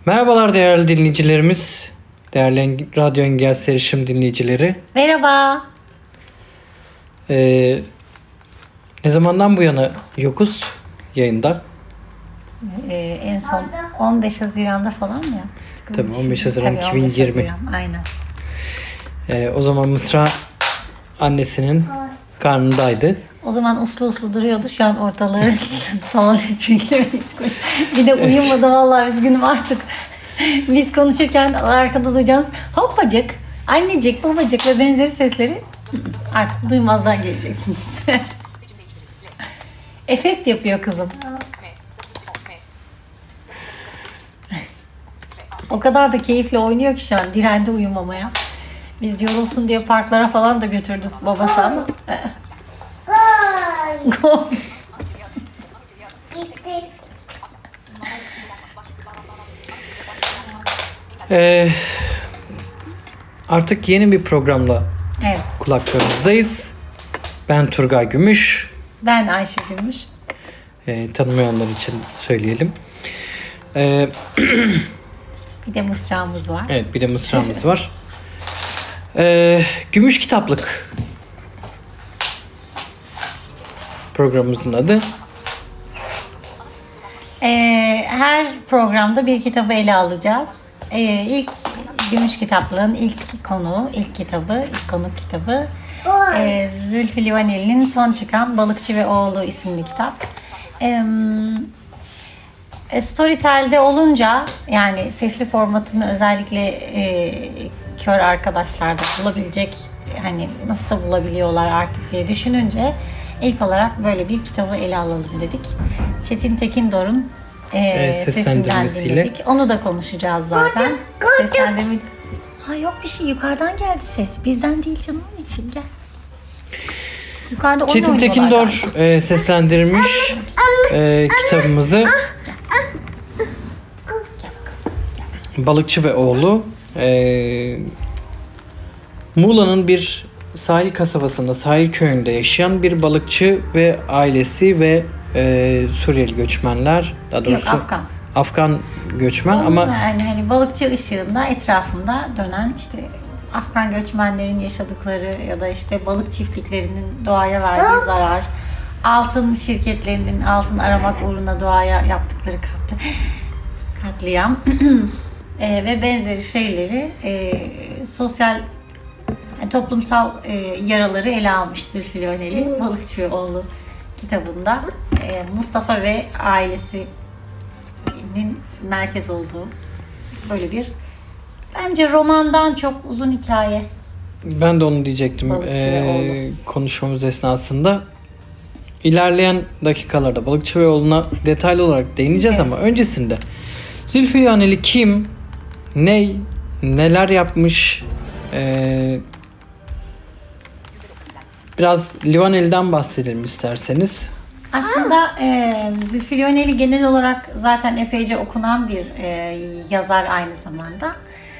Merhabalar değerli dinleyicilerimiz, değerli Radyo Engels Erişim dinleyicileri. Merhaba. Ne zamandan bu yana yokuz yayında? En son 15 Haziran'da falan mı yapmıştık? Tabii 15 Haziran Tabii 2020. 15 Haziran, aynen. O zaman Mısra annesinin karnındaydı. O zaman uslu uslu duruyordu. Şu an ortalığı talan etmekle meşgul. Bir de uyumadı vallahi, üzgünüm artık. Biz konuşurken arkada duyacağınız hoppacık, annecik, babacık ve benzeri sesleri artık duymazdan geleceksiniz. Efekt yapıyor kızım. O kadar da keyifle oynuyor ki şu an, direndi uyumamaya. Biz yorulsun diye parklara falan da götürdük babası ama. Artık yeni bir programla Evet. kulaklarınızdayız. Ben Turgay Gümüş. Ben Ayşe Gümüş. Tanımayanlar için söyleyelim. Bir de mısrağımız var. Evet, bir de mısramız var. Gümüş Kitaplık programımızın adı. Her programda bir kitabı ele alacağız. İlk Gümüş Kitaplığın ilk konu, ilk kitabı, ilk konuk kitabı Zülfü Livaneli'nin son çıkan Balıkçı ve Oğlu isimli kitap. Storytel'de olunca, yani sesli formatını özellikle kör arkadaşlar da bulabilecek, hani nasıl bulabiliyorlar artık diye düşününce ilk olarak böyle bir kitabı ele alalım dedik. Çetin Tekindor'un sesinden dinledik. Onu da konuşacağız zaten. Seslendirme... Ha yok bir şey, yukarıdan geldi ses. Bizden değil canım, onun için gel. Yukarıda oyun Çetin Tekindor seslendirmiş kitabımızı. Balıkçı ve Oğlu. Muğla'nın bir sahil kasabasında, sahil köyünde yaşayan bir balıkçı ve ailesi ve Suriyeli göçmenler, daha doğrusu yok, Afgan göçmen. Onun ama yani hani balıkçı ışığında etrafında dönen işte Afgan göçmenlerin yaşadıkları ya da işte balık çiftliklerinin doğaya verdiği zarar, altın şirketlerinin altın aramak uğruna doğaya yaptıkları katliam ve benzeri şeyleri, sosyal toplumsal yaraları ele almış Zülfü Livaneli Balıkçı ve Oğlu kitabında. Mustafa ve ailesinin merkez olduğu böyle bir, bence romandan çok uzun hikaye. Ben de onu diyecektim konuşmamız esnasında. İlerleyen dakikalarda Balıkçı ve Oğlu'na detaylı olarak değineceğiz, evet. Ama öncesinde Zülfü Livaneli kim, neler yapmış, biraz Livaneli'den bahsedelim isterseniz. Aslında Zülfü Livaneli genel olarak zaten epeyce okunan bir yazar aynı zamanda.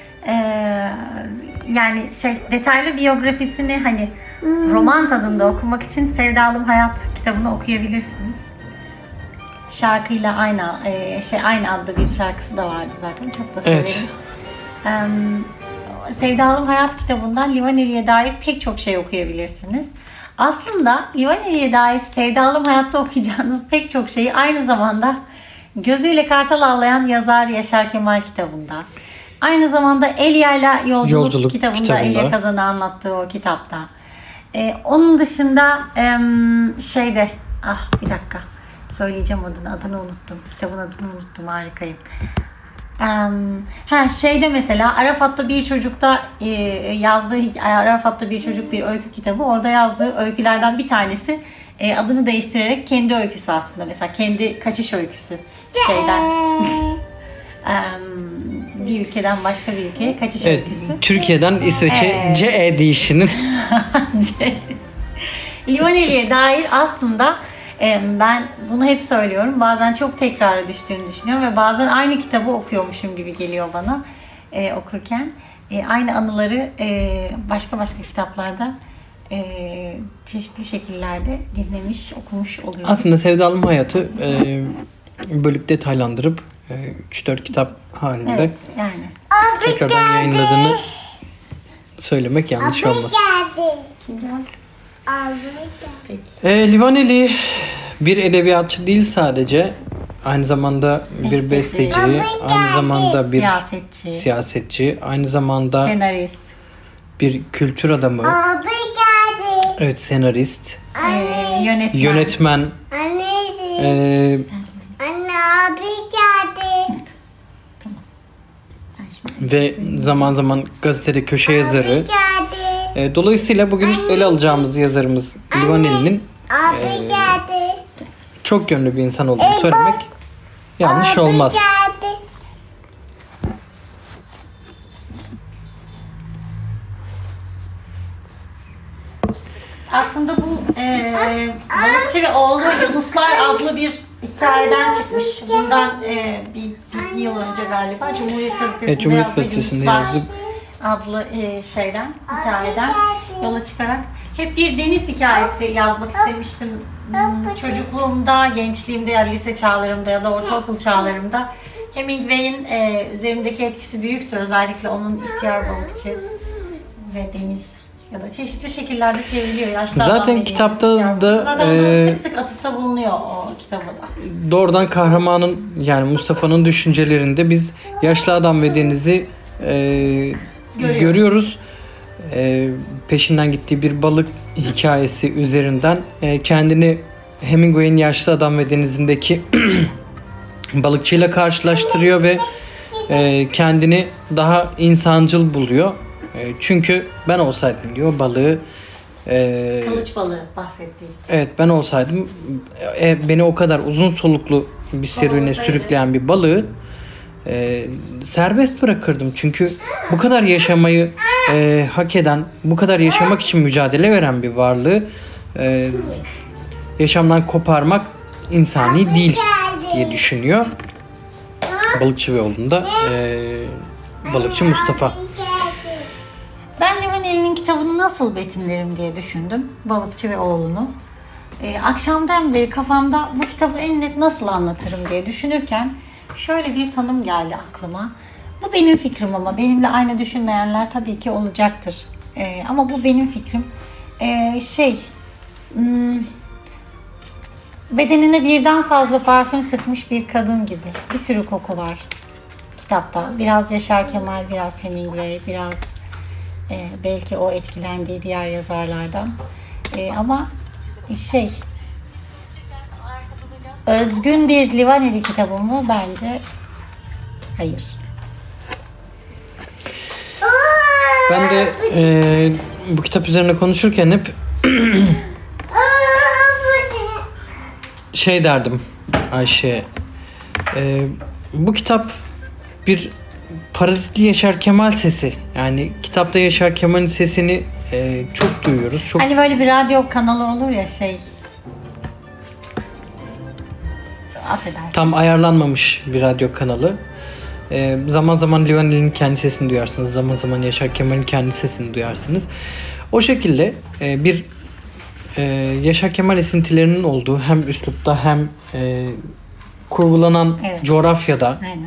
Yani detaylı biyografisini hani roman tadında okumak için Sevdalım Hayat kitabını okuyabilirsiniz. Şarkıyla aynı adlı bir şarkısı da vardı zaten. Çok da severim. Evet. Sevdalım Hayat kitabından Livaneli'ye dair pek çok şey okuyabilirsiniz. Aslında Livaneli'ye dair Sevdalım Hayat'ta okuyacağınız pek çok şeyi aynı zamanda Gözüyle Kartal Avlayan Yazar Yaşar Kemal kitabında, aynı zamanda Elya'yla Yolculuk kitabında Elya Kazan'ı anlattığı o kitapta. Onun dışında bir dakika söyleyeceğim adını unuttum. Kitabın adını unuttum, harikayım. Mesela Arafat'ta bir çocukta yazdığı Arafat'ta bir çocuk bir öykü kitabı. Orada yazdığı öykülerden bir tanesi adını değiştirerek kendi öyküsü aslında. Mesela kendi kaçış öyküsü bir ülkeden başka bir ülkeye kaçış öyküsü. Türkiye'den İsveç'e CE değişinin. Livaneli'ye dair aslında ben bunu hep söylüyorum. Bazen çok tekrara düştüğünü düşünüyorum ve bazen aynı kitabı okuyormuşum gibi geliyor bana okurken. Aynı anıları başka kitaplarda çeşitli şekillerde dinlemiş, okumuş oluyoruz. Aslında Sevdalım Hayat'ı bölüp detaylandırıp 3-4 kitap halinde Evet yani. tekrardan yayınladığını söylemek yanlış olmaz. Peki. Livaneli bir edebiyatçı değil sadece. Aynı zamanda bir besteci, aynı zamanda bir siyasetçi, aynı zamanda senarist, bir kültür adamı. Abi geldi. Evet, senarist, yönetmen. Annesi. Anne abi geldi. ve zaman zaman gazetede köşe yazarı. Geldi. Dolayısıyla bugün ele alacağımız yazarımız Livaneli'nin Abi geldi. çok yönlü bir insan olduğunu söylemek yanlış olmaz. Geldi. Aslında bu Balıkçı ve Oğlu Yunuslar adlı bir hikayeden çıkmış. Bundan bir yıl önce galiba Cumhuriyet Gazetesi'nde Cumhuriyet yazdığı Gazetesi'nde Yunuslar yazdık. adlı hikayeden yola çıkarak hep bir deniz hikayesi yazmak istemiştim. Çocukluğumda, gençliğimde ya lise çağlarımda ya da ortaokul çağlarımda Hemingway'in üzerimdeki etkisi büyüktü. Özellikle onun İhtiyar Balıkçı ve Deniz ya da çeşitli şekillerde çevriliyor. Yaşlı Zaten Adam ve Deniz, kitapta İhtiyar da, Balıkçı. Zaten ona sık sık atıfta bulunuyor o kitaba da. Doğrudan kahramanın yani Mustafa'nın düşüncelerinde biz Yaşlı Adam ve Deniz'i görüyoruz. Peşinden gittiği bir balık hikayesi üzerinden kendini Hemingway'in Yaşlı Adam ve Deniz'indeki balıkçıyla karşılaştırıyor ve kendini daha insancıl buluyor. Çünkü ben olsaydım diyor balığı Kılıç balığı bahsettiği. evet ben olsaydım beni o kadar uzun soluklu bir serüvene sürükleyen bir balığı serbest bırakırdım. Çünkü bu kadar yaşamayı hak eden, bu kadar yaşamak için mücadele veren bir varlığı yaşamdan koparmak insani değil diye düşünüyor. Balıkçı ve Oğlu'nda Balıkçı Mustafa. Ben Livaneli'nin kitabını nasıl betimlerim diye düşündüm. Balıkçı ve Oğlu'nu. Akşamdan beri kafamda bu kitabı en net nasıl anlatırım diye düşünürken şöyle bir tanım geldi aklıma. Bu benim fikrim ama benimle aynı düşünmeyenler tabii ki olacaktır. Ama bu benim fikrim. Bedenine birden fazla parfüm sıkmış bir kadın gibi. Bir sürü koku var kitapta. Biraz Yaşar Kemal, biraz Hemingway, biraz belki o etkilendiği diğer yazarlardan. Ama özgün bir Livaneli kitabı mı? Bence hayır. Ben de bu kitap üzerine konuşurken hep derdim Ayşe. Bu kitap bir parazitli Yaşar Kemal sesi. Yani kitapta Yaşar Kemal'in sesini çok duyuyoruz. Çok... Hani böyle bir radyo kanalı olur ya affedersin. Tam ayarlanmamış bir radyo kanalı. Zaman zaman Livaneli'nin kendi sesini duyarsınız. Zaman zaman Yaşar Kemal'in kendi sesini duyarsınız. O şekilde bir Yaşar Kemal esintilerinin olduğu hem üslupta hem kurgulanan coğrafyada. Aynen.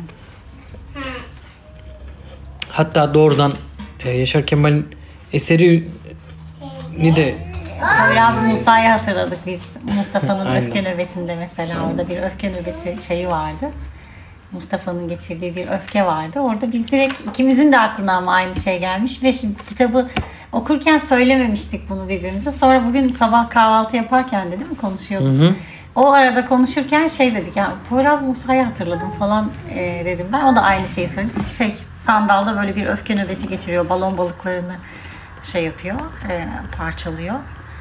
Hatta doğrudan Yaşar Kemal'in eserini de Biraz Musa'yı hatırladık biz. Mustafa'nın Aynen. öfke nöbetinde mesela orada bir öfke nöbeti şeyi vardı. Mustafa'nın geçirdiği bir öfke vardı. Orada biz direkt ikimizin de aklına ama aynı şey gelmiş ve şimdi kitabı okurken söylememiştik bunu birbirimize. Sonra bugün sabah kahvaltı yaparken de değil mi konuşuyorduk. Hı hı. O arada konuşurken dedik ya Poyraz Musa'yı hatırladım falan dedim ben. O da aynı şeyi söyledi. Sandalda böyle bir öfke nöbeti geçiriyor. Balon balıklarını yapıyor, parçalıyor.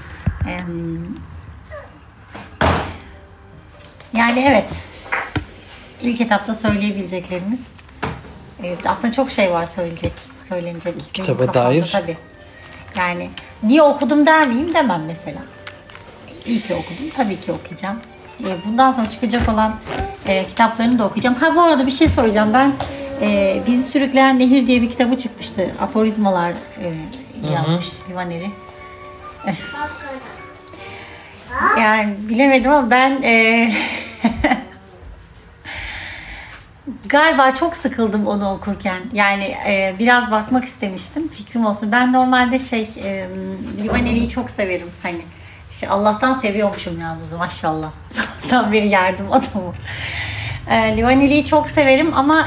Yani evet. İlk etapta söyleyebileceklerimiz. Aslında çok şey var söylenecek. Kitaba Benim kafamda dair. Tabii. Yani niye okudum der miyim demem mesela. İyi ki okudum. Tabii ki okuyacağım. Bundan sonra çıkacak olan kitaplarını da okuyacağım. Bu arada bir şey söyleyeceğim. Ben Bizi Sürükleyen Nehir diye bir kitabı çıkmıştı. Aforizmalar yazmış Livaneli. Yani bilemedim ama ben Galiba çok sıkıldım onu okurken. Yani biraz bakmak istemiştim. Fikrim olsun. Ben normalde Livaneli'yi çok severim. Hani Allah'tan seviyormuşum yalnız maşallah. Sabahtan beri yerdim adamı. Livaneli'yi çok severim ama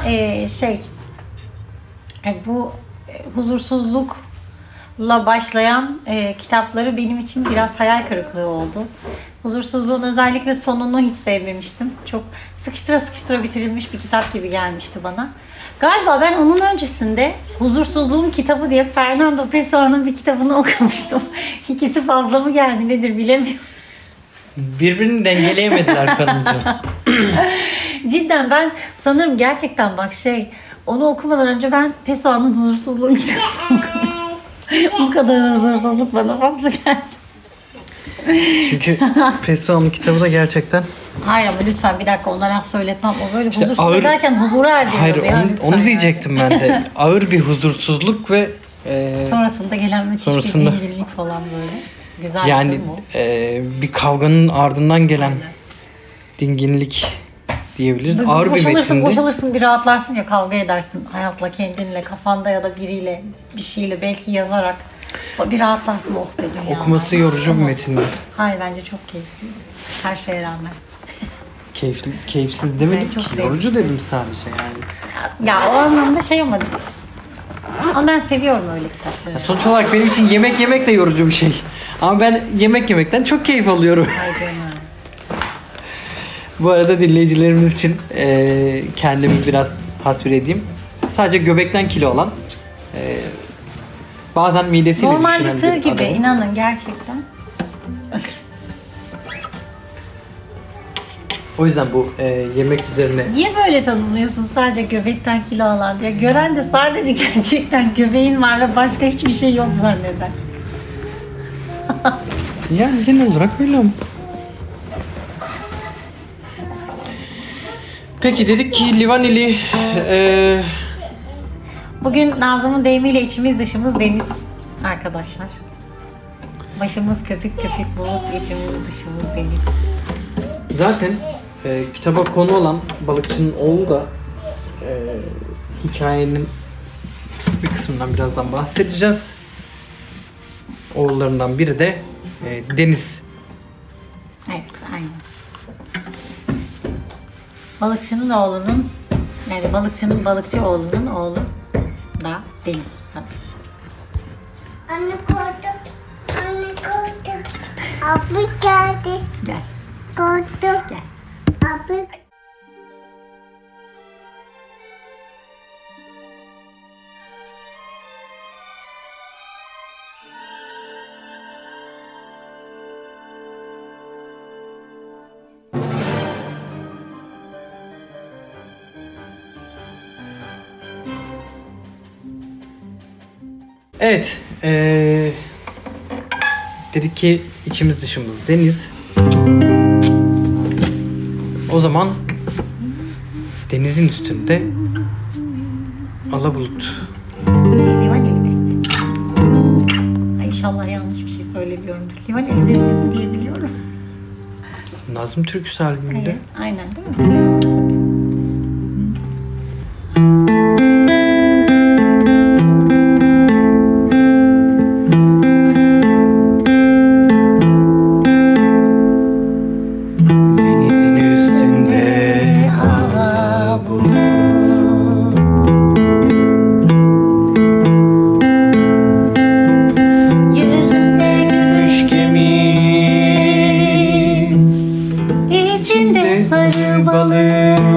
bu huzursuzlukla başlayan kitapları benim için biraz hayal kırıklığı oldu. Huzursuzluğun özellikle sonunu hiç sevmemiştim. Çok sıkıştıra sıkıştıra bitirilmiş bir kitap gibi gelmişti bana. Galiba ben onun öncesinde Huzursuzluğun Kitabı diye Fernando Pessoa'nın bir kitabını okumuştum. İkisi fazla mı geldi nedir bilemiyorum. Birbirini dengeleyemediler kanımca. Cidden ben sanırım gerçekten onu okumadan önce ben Pessoa'nın Huzursuzluğun Kitabı'nı okumuştum. Bu kadar huzursuzluk bana fazla geldi. Çünkü Pessoa'nın kitabı da gerçekten... Hayır ama lütfen bir dakika ona laf söyletmem. O böyle İşte huzursuz derken huzura erdiriyordu. Hayır onu diyecektim ben de. Ağır bir huzursuzluk ve... sonrasında gelen müthiş bir dinginlik falan böyle. Güzel yani bir kavganın ardından gelen dinginlik diyebiliriz. Ağır bir metindi. Boşalırsın bir rahatlarsın ya kavga edersin hayatla kendinle kafanda ya da biriyle bir şeyle belki yazarak. Sonra bir rahatlarsın oh be dünya. Okuması yorucu bir metindi. Hayır bence çok keyifli. Her şeye rağmen. Keyifsiz demedim ki. Yorucu dedim sadece yani. Ya o anlamda olmadı. Ama ben seviyorum öyle kitapları. Sonuç olarak benim için yemek yemek de yorucu bir şey. Ama ben yemek yemekten çok keyif alıyorum. Bu arada dinleyicilerimiz için kendimi biraz tasvir edeyim. Sadece göbekten kilo olan, bazen midesiyle normal düşünen bir tığ bir gibi adamım. inanın gerçekten. O yüzden bu yemek üzerine... Niye böyle tanımlıyorsun sadece göbekten kilo alan diye? Gören de sadece gerçekten göbeğin var ve başka hiçbir şey yok zanneder. Yani genel olarak öyle ama. Peki dedik ki Livaneli... Bugün Nazım'ın deyimiyle içimiz dışımız deniz arkadaşlar. Başımız köpük köpük bulut, içimiz dışımız deniz. Zaten kitaba konu olan balıkçının oğlu da hikayenin bir kısmından birazdan bahsedeceğiz. Oğullarından biri de Deniz. Evet, aynen. Balıkçının oğlunun, yani balıkçının balıkçı oğlunun oğlu da Deniz. Tabii. Anne korktu. Anne korktu. Abi geldi. Gel, Korktu. gel. Abi. Evet. Dedik ki içimiz dışımız deniz. O zaman denizin üstünde alabulut. Livaneli bestesi. Ay inşallah yanlış bir şey söylemiyorumdur. Livaneli bestesi diyebiliyorum. Nazım Türküsü albümünde. Evet, aynen değil mi? Denizin üstünde alabulut. Yüzünde gümüş gemi, içinde sarı balık.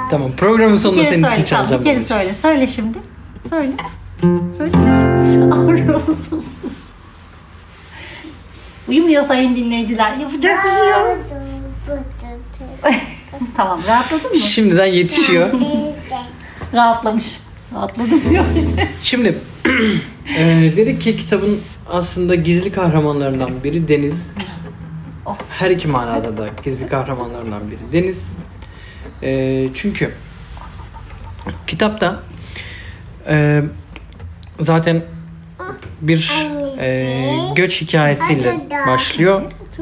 Tamam, programın Bir sonunda kere senin için söyle. Tamam, çalacağım. bir kere babacığım. söyle. Söyle şimdi. Söyle. Söyle. Ağrıyorsunuz. Uyumuyor sayın dinleyiciler. Yapacak bir şey yok. Tamam, rahatladın mı? Şimdiden yetişiyor. Rahatlamış. Rahatladım diyor. Şimdi dedik ki kitabın aslında gizli kahramanlarından biri Deniz. Oh. Her iki manada da gizli kahramanlarından biri Deniz. Çünkü kitapta zaten bir göç hikayesiyle başlıyor.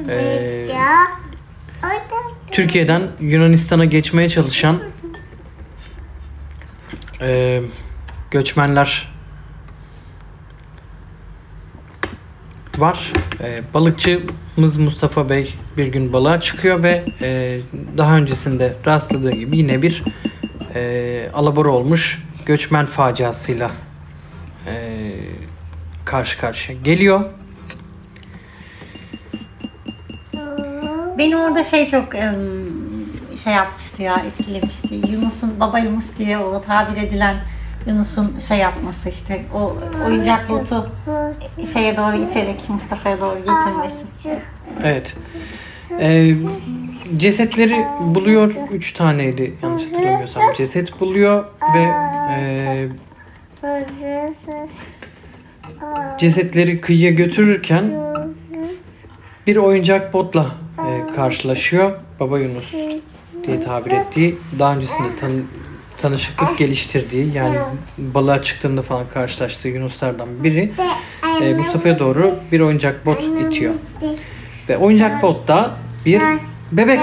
Türkiye'den Yunanistan'a geçmeye çalışan göçmenler var. Balıkçımız Mustafa Bey bir gün balığa çıkıyor ve daha öncesinde rastladığı gibi yine bir alabora olmuş göçmen faciasıyla karşı karşıya geliyor. Beni orada çok şey yapmıştı ya, etkilemişti. Yunus'un, baba Yunus diye o tabir edilen Yunus'un yapması, işte o oyuncak botu şeye doğru iterek Mustafa'ya doğru getirmesi. Evet. Cesetleri buluyor. 3 taneydi yanlış hatırlamıyorsam. Ceset buluyor ve cesetleri kıyıya götürürken bir oyuncak botla karşılaşıyor. Baba Yunus diye tabir ettiği, daha öncesinde tanışıklık geliştirdiği, yani balığa çıktığında falan karşılaştığı Yunuslardan biri Mustafa'ya doğru bir oyuncak bot itiyor. Ve oyuncak botta bir bebek.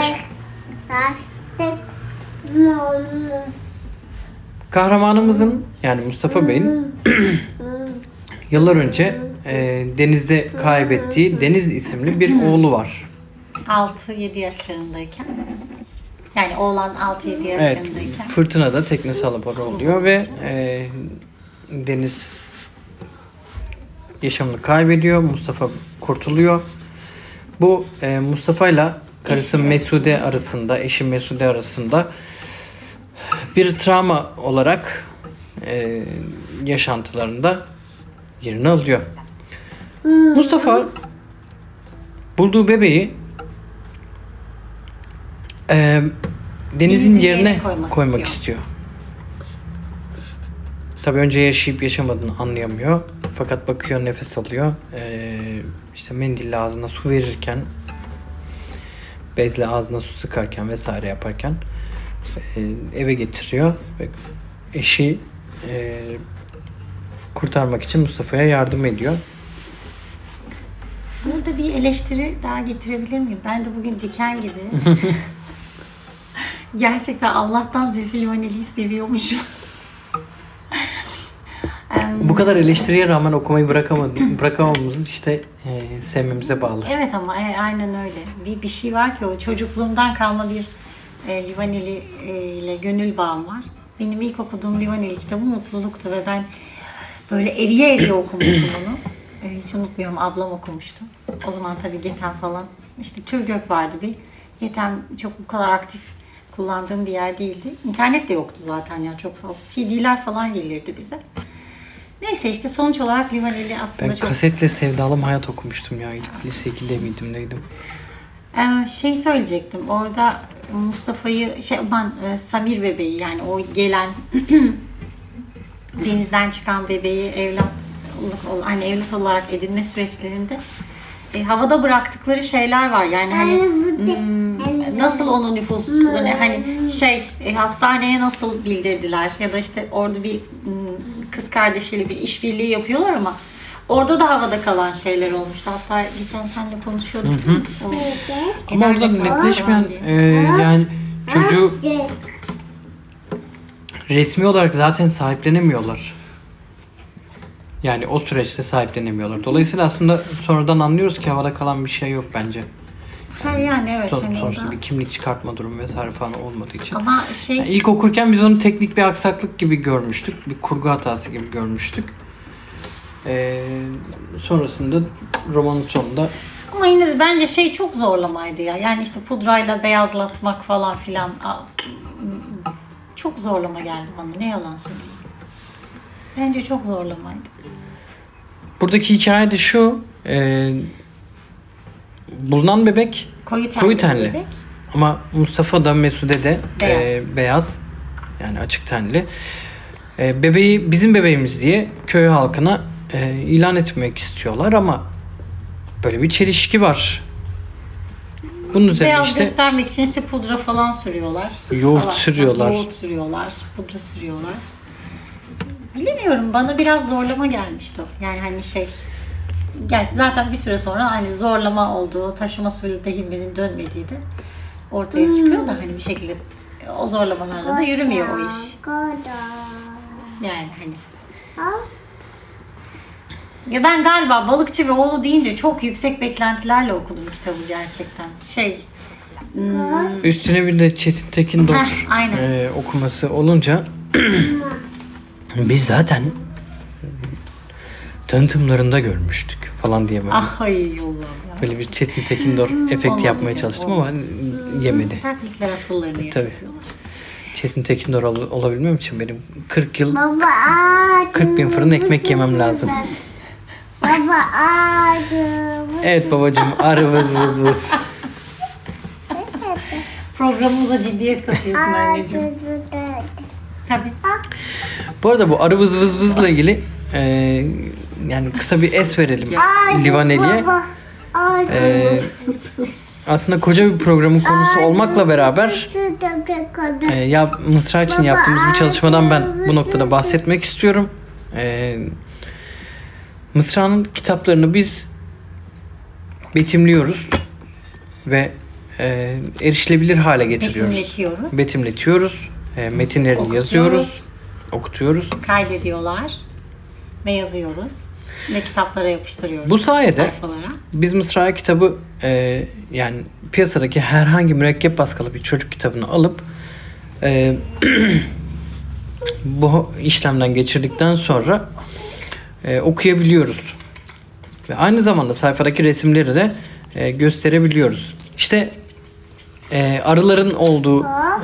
Kahramanımızın, yani Mustafa Bey'in yıllar önce denizde kaybettiği Deniz isimli bir oğlu var. 6-7 yaşlarındayken. Yani oğlan 6-7 Evet, yaşlarındayken. fırtınada teknesi alabora oluyor ve Deniz yaşamını kaybediyor. Mustafa kurtuluyor. Bu Mustafa ile karısı Mesude arasında, eşi Mesude arasında bir travma olarak yaşantılarında yerini alıyor. Mustafa bulduğu bebeği Deniz'in yerine koymak istiyor. Tabii önce yaşayıp yaşamadığını anlayamıyor. Fakat bakıyor, nefes alıyor. İşte mendille ağzına su verirken, bezle ağzına su sıkarken vesaire yaparken eve getiriyor ve eşi kurtarmak için Mustafa'ya yardım ediyor. Burada bir eleştiri daha getirebilir miyim? Ben de bugün diken gibi. Gerçekten Allah'tan Zülfü Livaneli'yi seviyormuşum. Bu kadar eleştiriye rağmen okumayı bırakamamamız işte sevmemize bağlı. Evet ama aynen öyle. Bir şey var ki, o çocukluğumdan kalma bir Livaneli ile gönül bağım var. Benim ilk okuduğum Livaneli kitabı Mutluluk'tu ve ben böyle eriye eriye okumuştum onu. Hiç unutmuyorum, ablam okumuştu. O zaman tabii Geten falan, işte Türgök vardı bir. Geten çok bu kadar aktif kullandığım bir yer değildi. İnternet de yoktu zaten, yani çok fazla. CD'ler falan gelirdi bize. Neyse işte sonuç olarak Livaneli aslında Ben çok... kasetle Sevdalım Hayat okumuştum ya. İlk lise 2'de miydim neydim? Söyleyecektim. Orada Mustafa'yı, Samir bebeği, yani o gelen denizden çıkan bebeği evlat olarak edinme süreçlerinde havada bıraktıkları şeyler var. Yani nasıl onun nüfusunu hastaneye nasıl bildirdiler, ya da işte orada bir kız kardeşiyle bir işbirliği yapıyorlar ama orada da havada kalan şeyler olmuştu. Hatta geçen seninle konuşuyorduk. Ama orada netleşmeyen yani çocuğu resmi olarak zaten sahiplenemiyorlar. Yani o süreçte sahiplenemiyorlar. Dolayısıyla aslında sonradan anlıyoruz ki havada kalan bir şey yok bence. Yani evet. Sonuçta bir kimlik çıkartma durumu vesaire falan olmadığı için. Ama yani ilk okurken biz onu teknik bir aksaklık gibi görmüştük. Bir kurgu hatası gibi görmüştük. Sonrasında romanın sonunda... Ama yine de bence çok zorlamaydı ya. Yani işte pudrayla beyazlatmak falan filan çok zorlama geldi bana. Ne yalan söyleyeyim. Bence çok zorlamaydı. Buradaki hikaye de şu. Bulunan bebek koyu tenli. Bebek. Ama Mustafa da Mesude de Beyaz. beyaz. Yani açık tenli. Bebeği bizim bebeğimiz diye köy halkına ilan etmek istiyorlar ama böyle bir çelişki var. Bunun üzerine Beyaz işte göstermek için işte pudra falan sürüyorlar. Yoğurt Falan. sürüyorlar. Yoğurt sürüyorlar. Pudra sürüyorlar. Bilemiyorum. Bana biraz zorlama gelmişti o. Yani hani gerçi zaten bir süre sonra hani zorlama olduğu, taşıma suyla himmenin dönmediği de ortaya çıkıyor da hani bir şekilde o zorlamalarla da yürümüyor o iş. Yani hani. Ya ben galiba Balıkçı ve Oğlu deyince çok yüksek beklentilerle okudum kitabı gerçekten. üstüne bir de Çetin Tekindor aynen. okuması olunca biz zaten tanıtımlarında görmüştük falan diye böyle. Ay Allah'ım ya. Böyle bir Çetin Tekindor efekti Olmadı yapmaya canım, çalıştım olmadı. ama yemedi. Taklitler asıllarını yaşatıyorlar. Çetin Tekindor olabilmem için benim 40 yıl Baba 40 bin fırın ekmek yemem lazım. Baba ağacı. Evet babacığım arı vız vız vız. Programımıza ciddiyet katıyorsun anneciğim. Tabii. Bu arada bu arı vız vız vızla ilgili yani kısa bir es verelim Livaneli'ye. Aslında koca bir programın konusu olmakla beraber Mısra için yaptığımız bir çalışmadan ben bu noktada bahsetmek istiyorum. Mısra'nın kitaplarını biz betimliyoruz ve erişilebilir hale getiriyoruz. Betimletiyoruz. Metinlerini yazıyoruz. Okutuyoruz. Kaydediyorlar ve yazıyoruz. Ve kitaplara yapıştırıyoruz. Bu sayede sayfalara. biz Mısra kitabı yani piyasadaki herhangi mürekkep baskılı bir çocuk kitabını alıp bu işlemden geçirdikten sonra okuyabiliyoruz. Ve aynı zamanda sayfadaki resimleri de gösterebiliyoruz. İşte arıların olduğu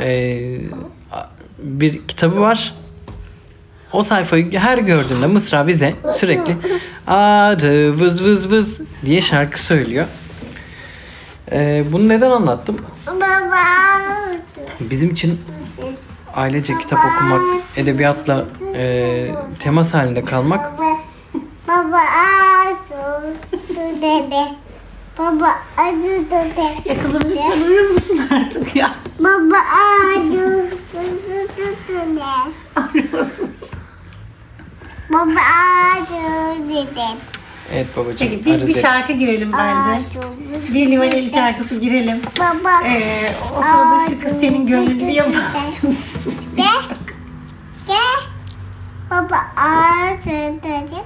bir kitabı var. O sayfayı her gördüğünde Mısra bize sürekli arı vız vız vız diye şarkı söylüyor. Bunu neden anlattım? Baba. Bizim için ailece kitap okumak, edebiyatla temas halinde kalmak Baba ağacı dede. Baba ağacı dede. Ya kızım lütfen uyur musun artık ya? Baba ağacı dede. Baba ağacı dede. Evet babacığım. Peki biz bir şarkı girelim bence. Bir Livaneli şarkısı girelim. Baba. O sırada şu kız senin gönlünü yapar. Gel. Baba ağacı dede.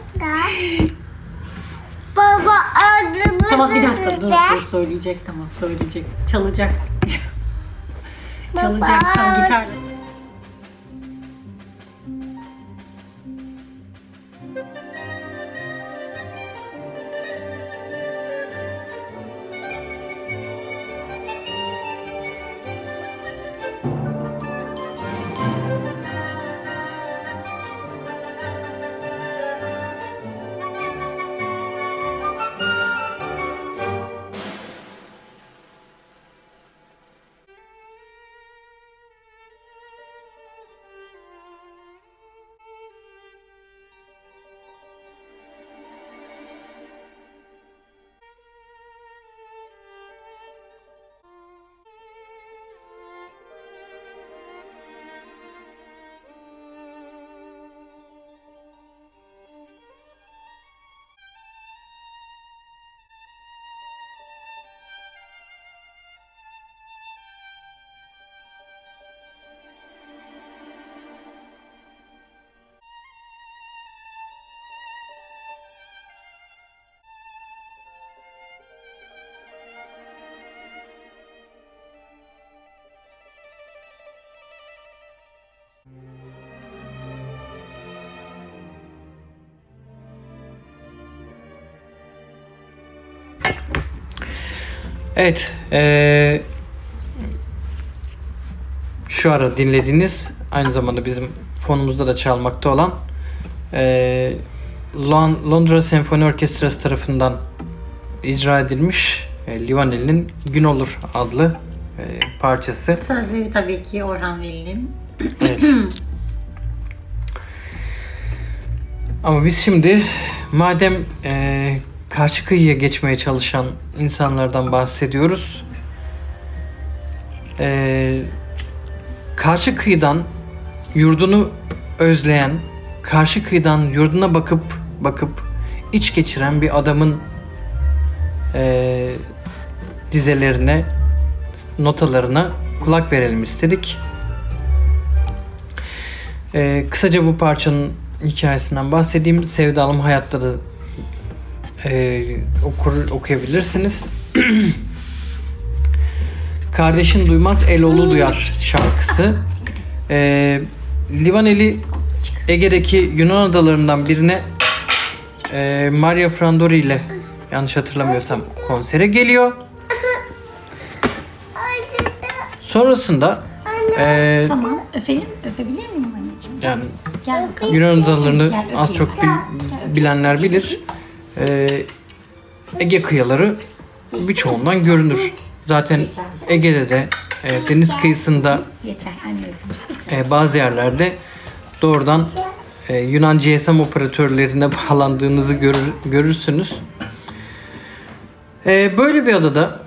Baba ağacı Tamam bir dakika dur söyleyecek tamam söyleyecek. Çalacak. Çalacak tam gitarla. Evet. Şu ara dinlediğiniz aynı zamanda bizim fonumuzda da çalmakta olan Londra Senfoni Orkestrası tarafından icra edilmiş Livaneli'nin Gün Olur adlı parçası. Sözleri tabii ki Orhan Veli'nin. Evet. Ama biz şimdi madem karşı kıyıya geçmeye çalışan insanlardan bahsediyoruz, karşı kıyıdan yurdunu özleyen, karşı kıyıdan yurduna bakıp iç geçiren bir adamın dizelerine, notalarına kulak verelim istedik. Kısaca bu parçanın hikayesinden bahsedeyim. Sevdalım Hayatta da okuyabilirsiniz. Kardeşin duymaz, Eloğlu duyar şarkısı. Livaneli Ege'deki Yunan adalarından birine Maria Frandori ile, yanlış hatırlamıyorsam, konsere geliyor. Sonrasında Tamam, öpebilir miyim anneciğim? yani Gel bakalım. Yunan adalarını Gel, az öpeyim. çok bilenler bilir. Ege kıyıları birçoğundan görünür. Zaten Ege'de de deniz kıyısında Geçer, anne öpünce geçer. bazı yerlerde doğrudan Yunan GSM operatörlerine bağlandığınızı görürsünüz. Böyle bir adada,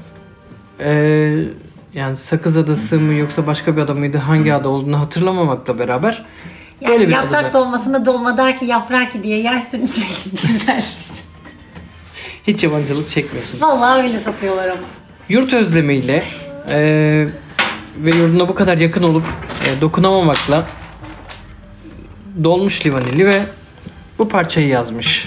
yani Sakız Adası mı yoksa başka bir ada mıydı, hangi ada olduğunu hatırlamamakla beraber Yani böyle bir yaprak adada dolmasına dolma ki yaprak ki diye yersiniz. Güzel. hiç yabancılık çekmiyorsunuz. Vallahi öyle satıyorlar ama. Yurt özlemiyle ve yurduna bu kadar yakın olup dokunamamakla dolmuş Livaneli ve bu parçayı yazmış.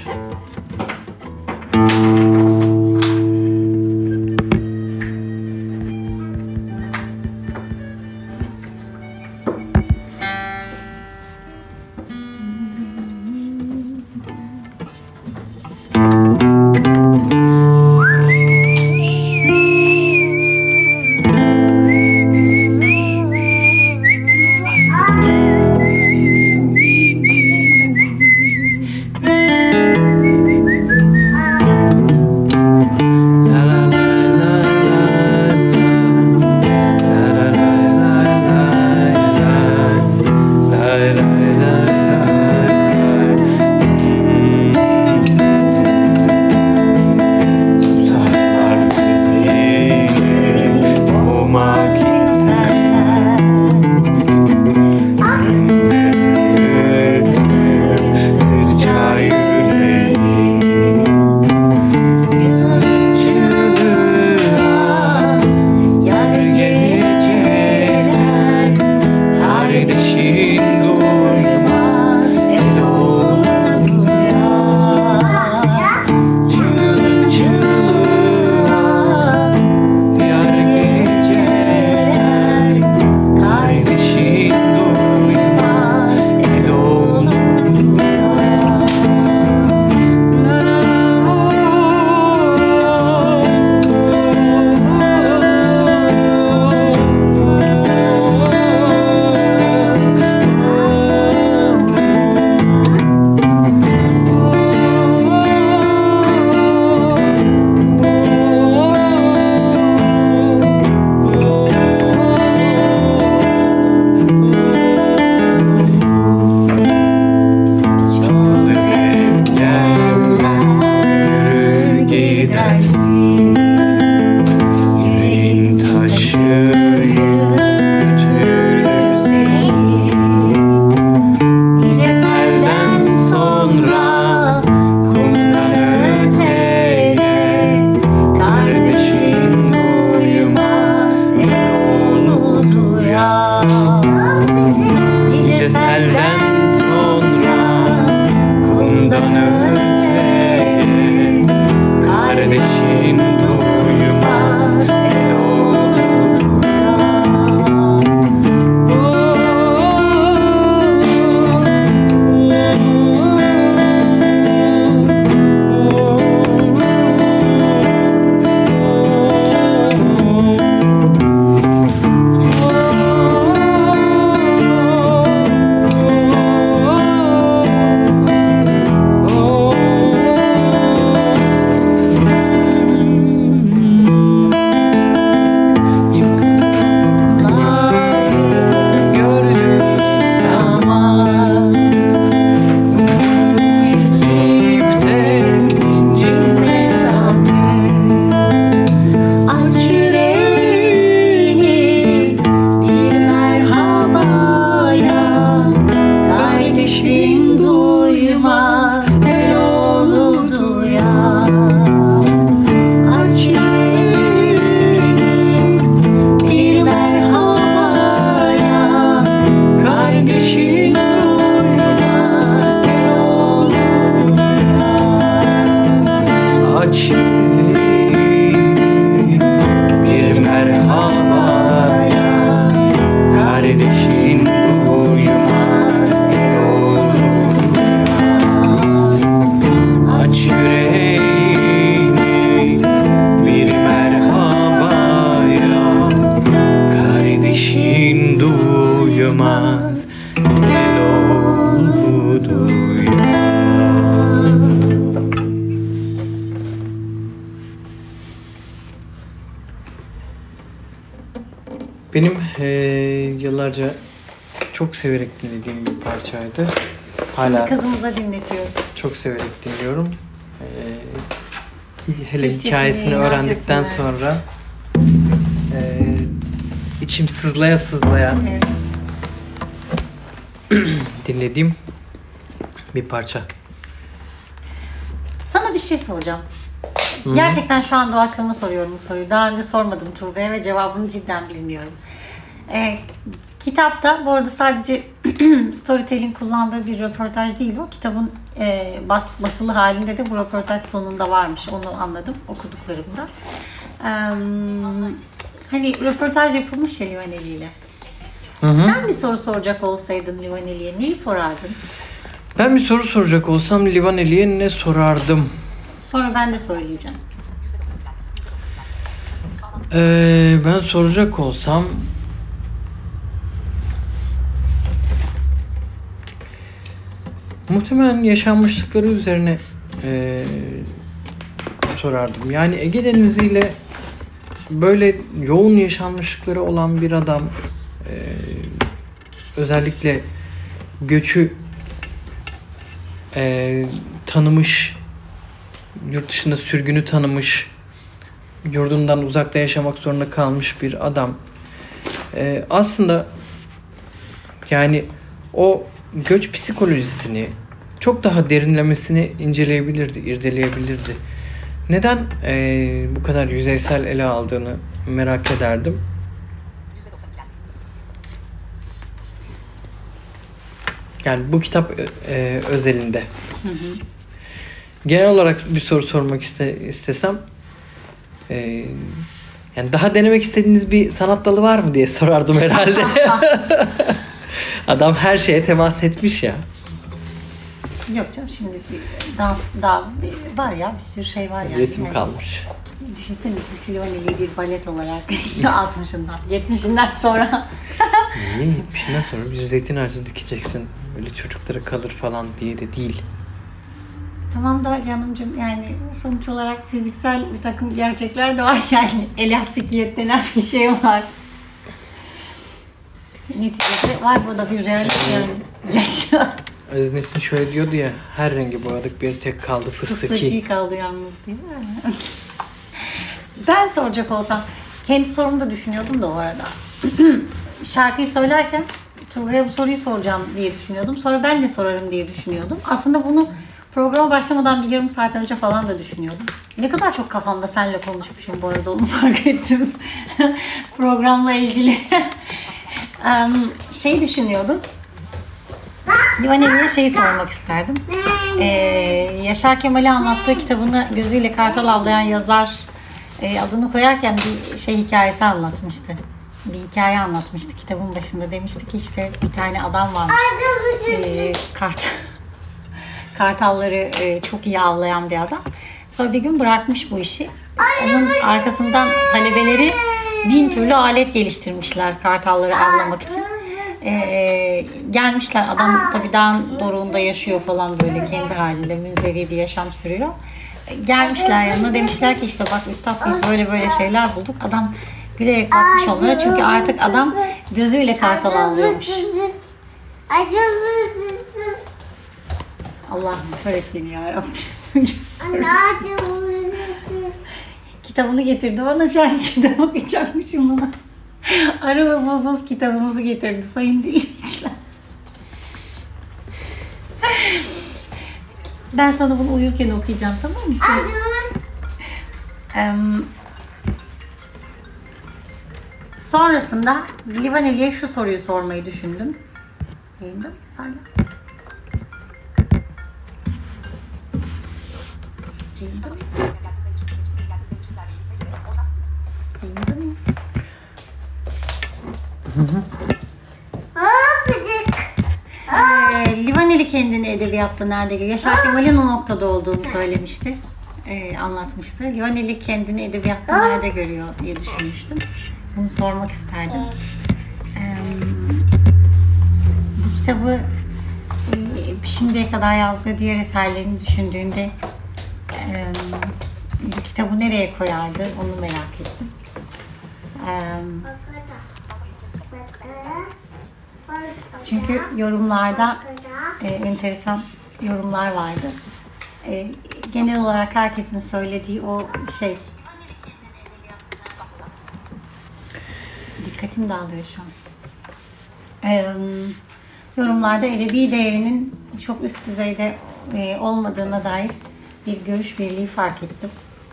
to you. Benim yıllarca çok severek dinlediğim bir parçaydı. Şimdi Hala kızımıza dinletiyoruz. çok severek dinliyorum. Hele Türkçesini, hikayesini öğrendikten Yunancasını. sonra içim sızlaya sızlaya Evet. dinlediğim bir parça. Sana bir şey soracağım. Gerçekten şu an doğaçlama soruyorum bu soruyu. Daha önce sormadım Turgay'a ve cevabını cidden bilmiyorum. Kitapta bu arada sadece Storytel'in kullandığı bir röportaj değil o. Kitabın basılı halinde de bu röportaj sonunda varmış. Onu anladım okuduklarımda. Hani röportaj yapılmış ya Livaneli ile. Sen bir soru soracak olsaydın Livaneli'ye neyi sorardın? Ben bir soru soracak olsam Livaneli'ye ne sorardım? Sonra ben de söyleyeceğim. Ben soracak olsam muhtemelen yaşanmışlıkları üzerine sorardım. Yani Ege Denizi ile böyle yoğun yaşanmışlıkları olan bir adam, özellikle göçü tanımış, yurt dışında sürgünü tanımış, yurdundan uzakta yaşamak zorunda kalmış bir adam. Aslında yani o göç psikolojisini çok daha derinlemesine inceleyebilirdi, irdeleyebilirdi. Neden bu kadar yüzeysel ele aldığını merak ederdim. Yani bu kitap özelinde. Genel olarak bir soru sormak istesem yani daha denemek istediğiniz bir sanat dalı var mı diye sorardım herhalde. Adam her şeye temas etmiş ya. Yok canım şimdi dans daha var ya bir sürü şey var yani. Resim kalmış. Düşünsene Livaneli bir balet olarak 60'ından 70'inden sonra. Niye 70'inden sonra bir zeytin ağacı dikeceksin öyle çocuklara kalır falan diye de değil. Tamam da canımcığım yani sonuç olarak fiziksel bir takım gerçekler de var yani elastikiyet denen bir şey var. Neticede var bu da bir realite yani yaşa. Aziz Nesin şöyle diyordu ya, her rengi boyadık bir tek kaldı fıstıki. Fıstıki kaldı yalnız değil mi? Ben soracak olsam, kendi sorumu da düşünüyordum da o arada. Şarkıyı söylerken Turgay'a bu soruyu soracağım diye düşünüyordum. Sonra ben de sorarım diye düşünüyordum. Aslında bunu programa başlamadan bir yarım saat önce falan da düşünüyordum. Ne kadar çok kafamda seninle konuşmuşum bu arada onu fark ettim. Programla ilgili. Düşünüyordum. Livaneli'ye şeyi sormak isterdim. Yaşar Kemal'i anlattığı kitabını gözüyle kartal avlayan yazar adını koyarken bir hikayesi anlatmıştı. Bir hikaye anlatmıştı kitabın başında. Demişti ki işte bir tane adam varmış. Kartalları çok iyi avlayan bir adam. Sonra bir gün bırakmış bu işi. Onun arkasından talebeleri 1000 türlü alet geliştirmişler kartalları avlamak için. Gelmişler, adam tabii dağın doruğunda yaşıyor falan böyle kendi halinde münzevi bir yaşam sürüyor. Gelmişler yanına demişler ki işte bak üstad biz böyle böyle şeyler bulduk. Adam gülerek bakmış onlara çünkü artık adam gözüyle kartal avlıyormuş. Allah'ım öğretmeni yarabbim. Kitabını getirdi bana, şarkıda okuyacakmışım bana. Aramızsız kitabımızı getirdi sayın dinleyiciler. Ben sana bunu uyurken okuyacağım, tamam mı? Sonrasında Livaneli'ye şu soruyu sormayı düşündüm. Yayında mı? Hala. Yayında mı? Yayında mıyız? Livaneli kendini edebiyatta nerede görüyor? Yaşar Kemal'in o noktada olduğunu söylemişti. Anlatmıştı. Livaneli kendini edebiyatta nerede görüyor diye düşünmüştüm. Bunu sormak isterdim. Bu kitabı şimdiye kadar yazdığı diğer eserlerini düşündüğünde bu kitabı nereye koyardı onu merak ettim. Çünkü yorumlarda enteresan yorumlar vardı. Genel olarak herkesin söylediği o şey. Dikkatim dağılıyor şu an. Yorumlarda edebi değerinin çok üst düzeyde olmadığına dair bir görüş birliği fark ettim.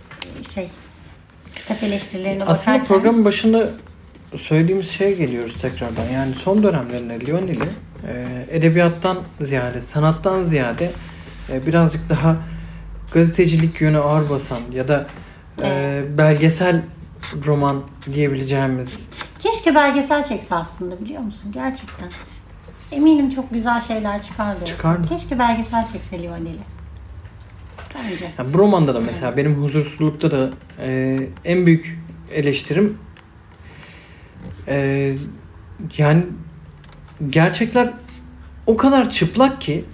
Kitap eleştirilerine bakarken. Aslında programın başında söylediğimiz şeye geliyoruz tekrardan. Yani son dönemlerinde Livaneli edebiyattan ziyade, sanattan ziyade birazcık daha gazetecilik yönü ağır basan ya da belgesel roman diyebileceğimiz. Keşke belgesel çekse aslında, biliyor musun? Gerçekten. Eminim çok güzel şeyler çıkardı. Çıkardı. Keşke belgesel çekse Livaneli. Bence. Yani bu romanda da mesela benim huzursuzlukta da en büyük eleştirim yani gerçekler o kadar çıplak ki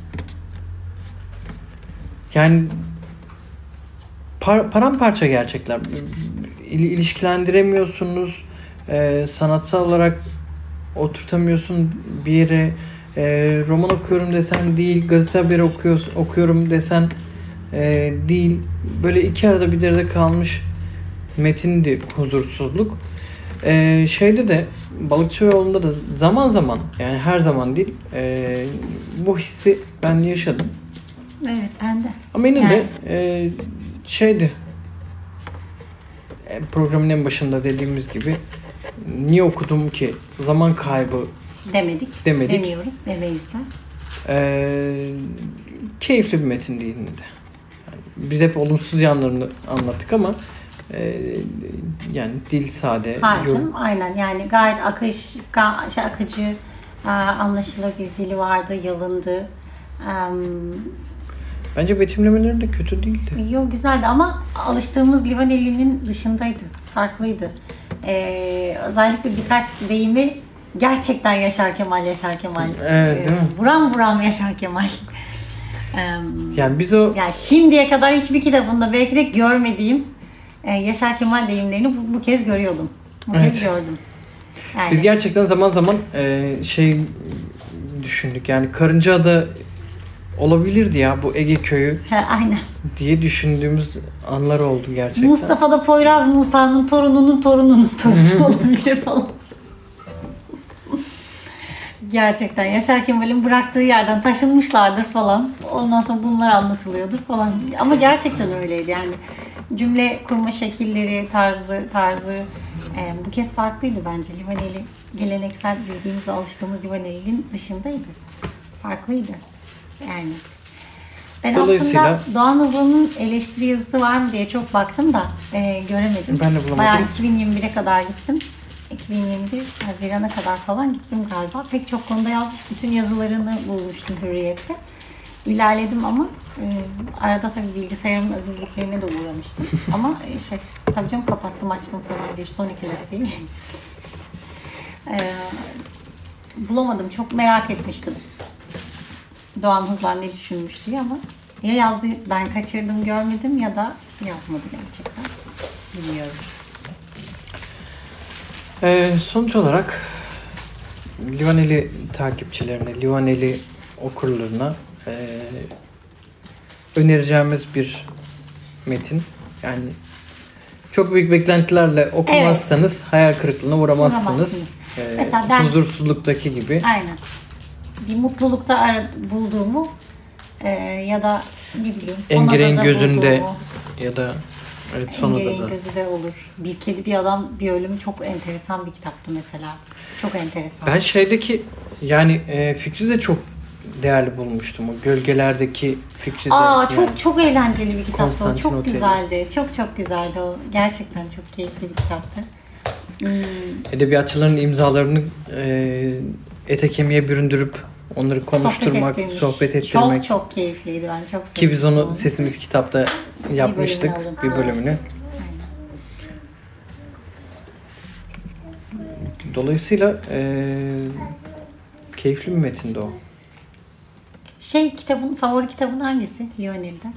yani paramparça gerçekler. İlişkilendiremiyorsunuz. Sanatsal olarak oturtamıyorsun bir yere. Roman okuyorum desen değil, gazete haberi okuyorum desen değil. Böyle iki arada bir derede kalmış metindi huzursuzluk. Şeyde de Balıkçı ve Oğlu'nda da zaman zaman, yani her zaman değil, bu hissi ben yaşadım. Evet, ben de. Ama yine Yani. de şeydi, programın en başında dediğimiz gibi, niye okudum ki, zaman kaybı Demedik. Demiyoruz. Demeyiz de. Keyifli bir metin değil yine de. Yani biz hep olumsuz yanlarını anlattık ama yani dil sade. Hayır canım, aynen. Yani gayet akıcı, anlaşılır bir dili vardı, yalındı. Bence betimlemeleri de kötü değildi. Yok, güzeldi ama alıştığımız Livaneli'nin dışındaydı, farklıydı. Özellikle birkaç deyimi gerçekten Yaşar Kemal. Evet, değil mi? Buram buram Yaşar Kemal. Yani biz o... Yani şimdiye kadar hiçbir kitabında belki de görmediğim Yaşar Kemal deyimlerini bu kez görüyordum. Bu kez gördüm. Yani. Biz gerçekten zaman zaman şey düşündük, yani Karınca'da olabilirdi ya bu Ege köyü Aynen. diye düşündüğümüz anlar oldu gerçekten. Mustafa da Poyraz Musa'nın torunu olabilir falan. Gerçekten Yaşar Kemal'in bıraktığı yerden taşınmışlardır falan. Ondan sonra bunlar anlatılıyordur falan. Ama gerçekten öyleydi yani. Cümle kurma şekilleri, tarzı bu kez farklıydı bence. Livaneli geleneksel bildiğimiz, alıştığımız Livaneli'nin dışındaydı. Farklıydı. Yani. Ben aslında Doğan Hızlı'nın eleştiri yazısı var mı diye çok baktım da göremedim. Ben de bulamadım. Bayağı 2021'e kadar gittim. 2021 Haziran'a kadar falan gittim galiba. Pek çok konuda yazmış. Bütün yazılarını bulmuştum Hürriyet'te. İlerledim ama arada tabii bilgisayarımın azizliklerine de uğramıştım. Ama tabii canım, kapattım açtım falan bir Sony klasiği. Bulamadım. Çok merak etmiştim. Doğan Hızlan ne düşünmüş diye, ama ya yazdı ben kaçırdım görmedim ya da yazmadı gerçekten. Bilmiyorum. Sonuç olarak Livaneli takipçilerine, Livaneli okurlarına önereceğimiz bir metin. Yani çok büyük beklentilerle okumazsanız hayal kırıklığına uğramazsınız. Mesela ben huzursuzluktaki gibi. Aynen. Bir mutlulukta bulduğumu ya da ne bileyim Engin'in gözünde bulduğumu, ya da evet, sonunda da. Engin'in gözü de olur. Bir Kedi Bir Adam Bir Ölüm çok enteresan bir kitaptı mesela. Çok enteresan. Ben şeydeki yani fikri de çok değerli bulmuştum. O gölgelerdeki fikri de. Çok eğlenceli bir kitaptı o. Çok Oteli. güzeldi. Çok güzeldi o. Gerçekten çok keyifli bir kitaptı. Edebiyatçıların imzalarını ete kemiğe büründürüp onları konuşturmak, sohbet ettirmek. Çok keyifliydi. Ben çok sevdim. Ki biz onu Sesimiz Kitap'ta yapmıştık bir bölümünü. Dolayısıyla keyifli bir metindi o. Favori kitabın hangisi Lionel'den?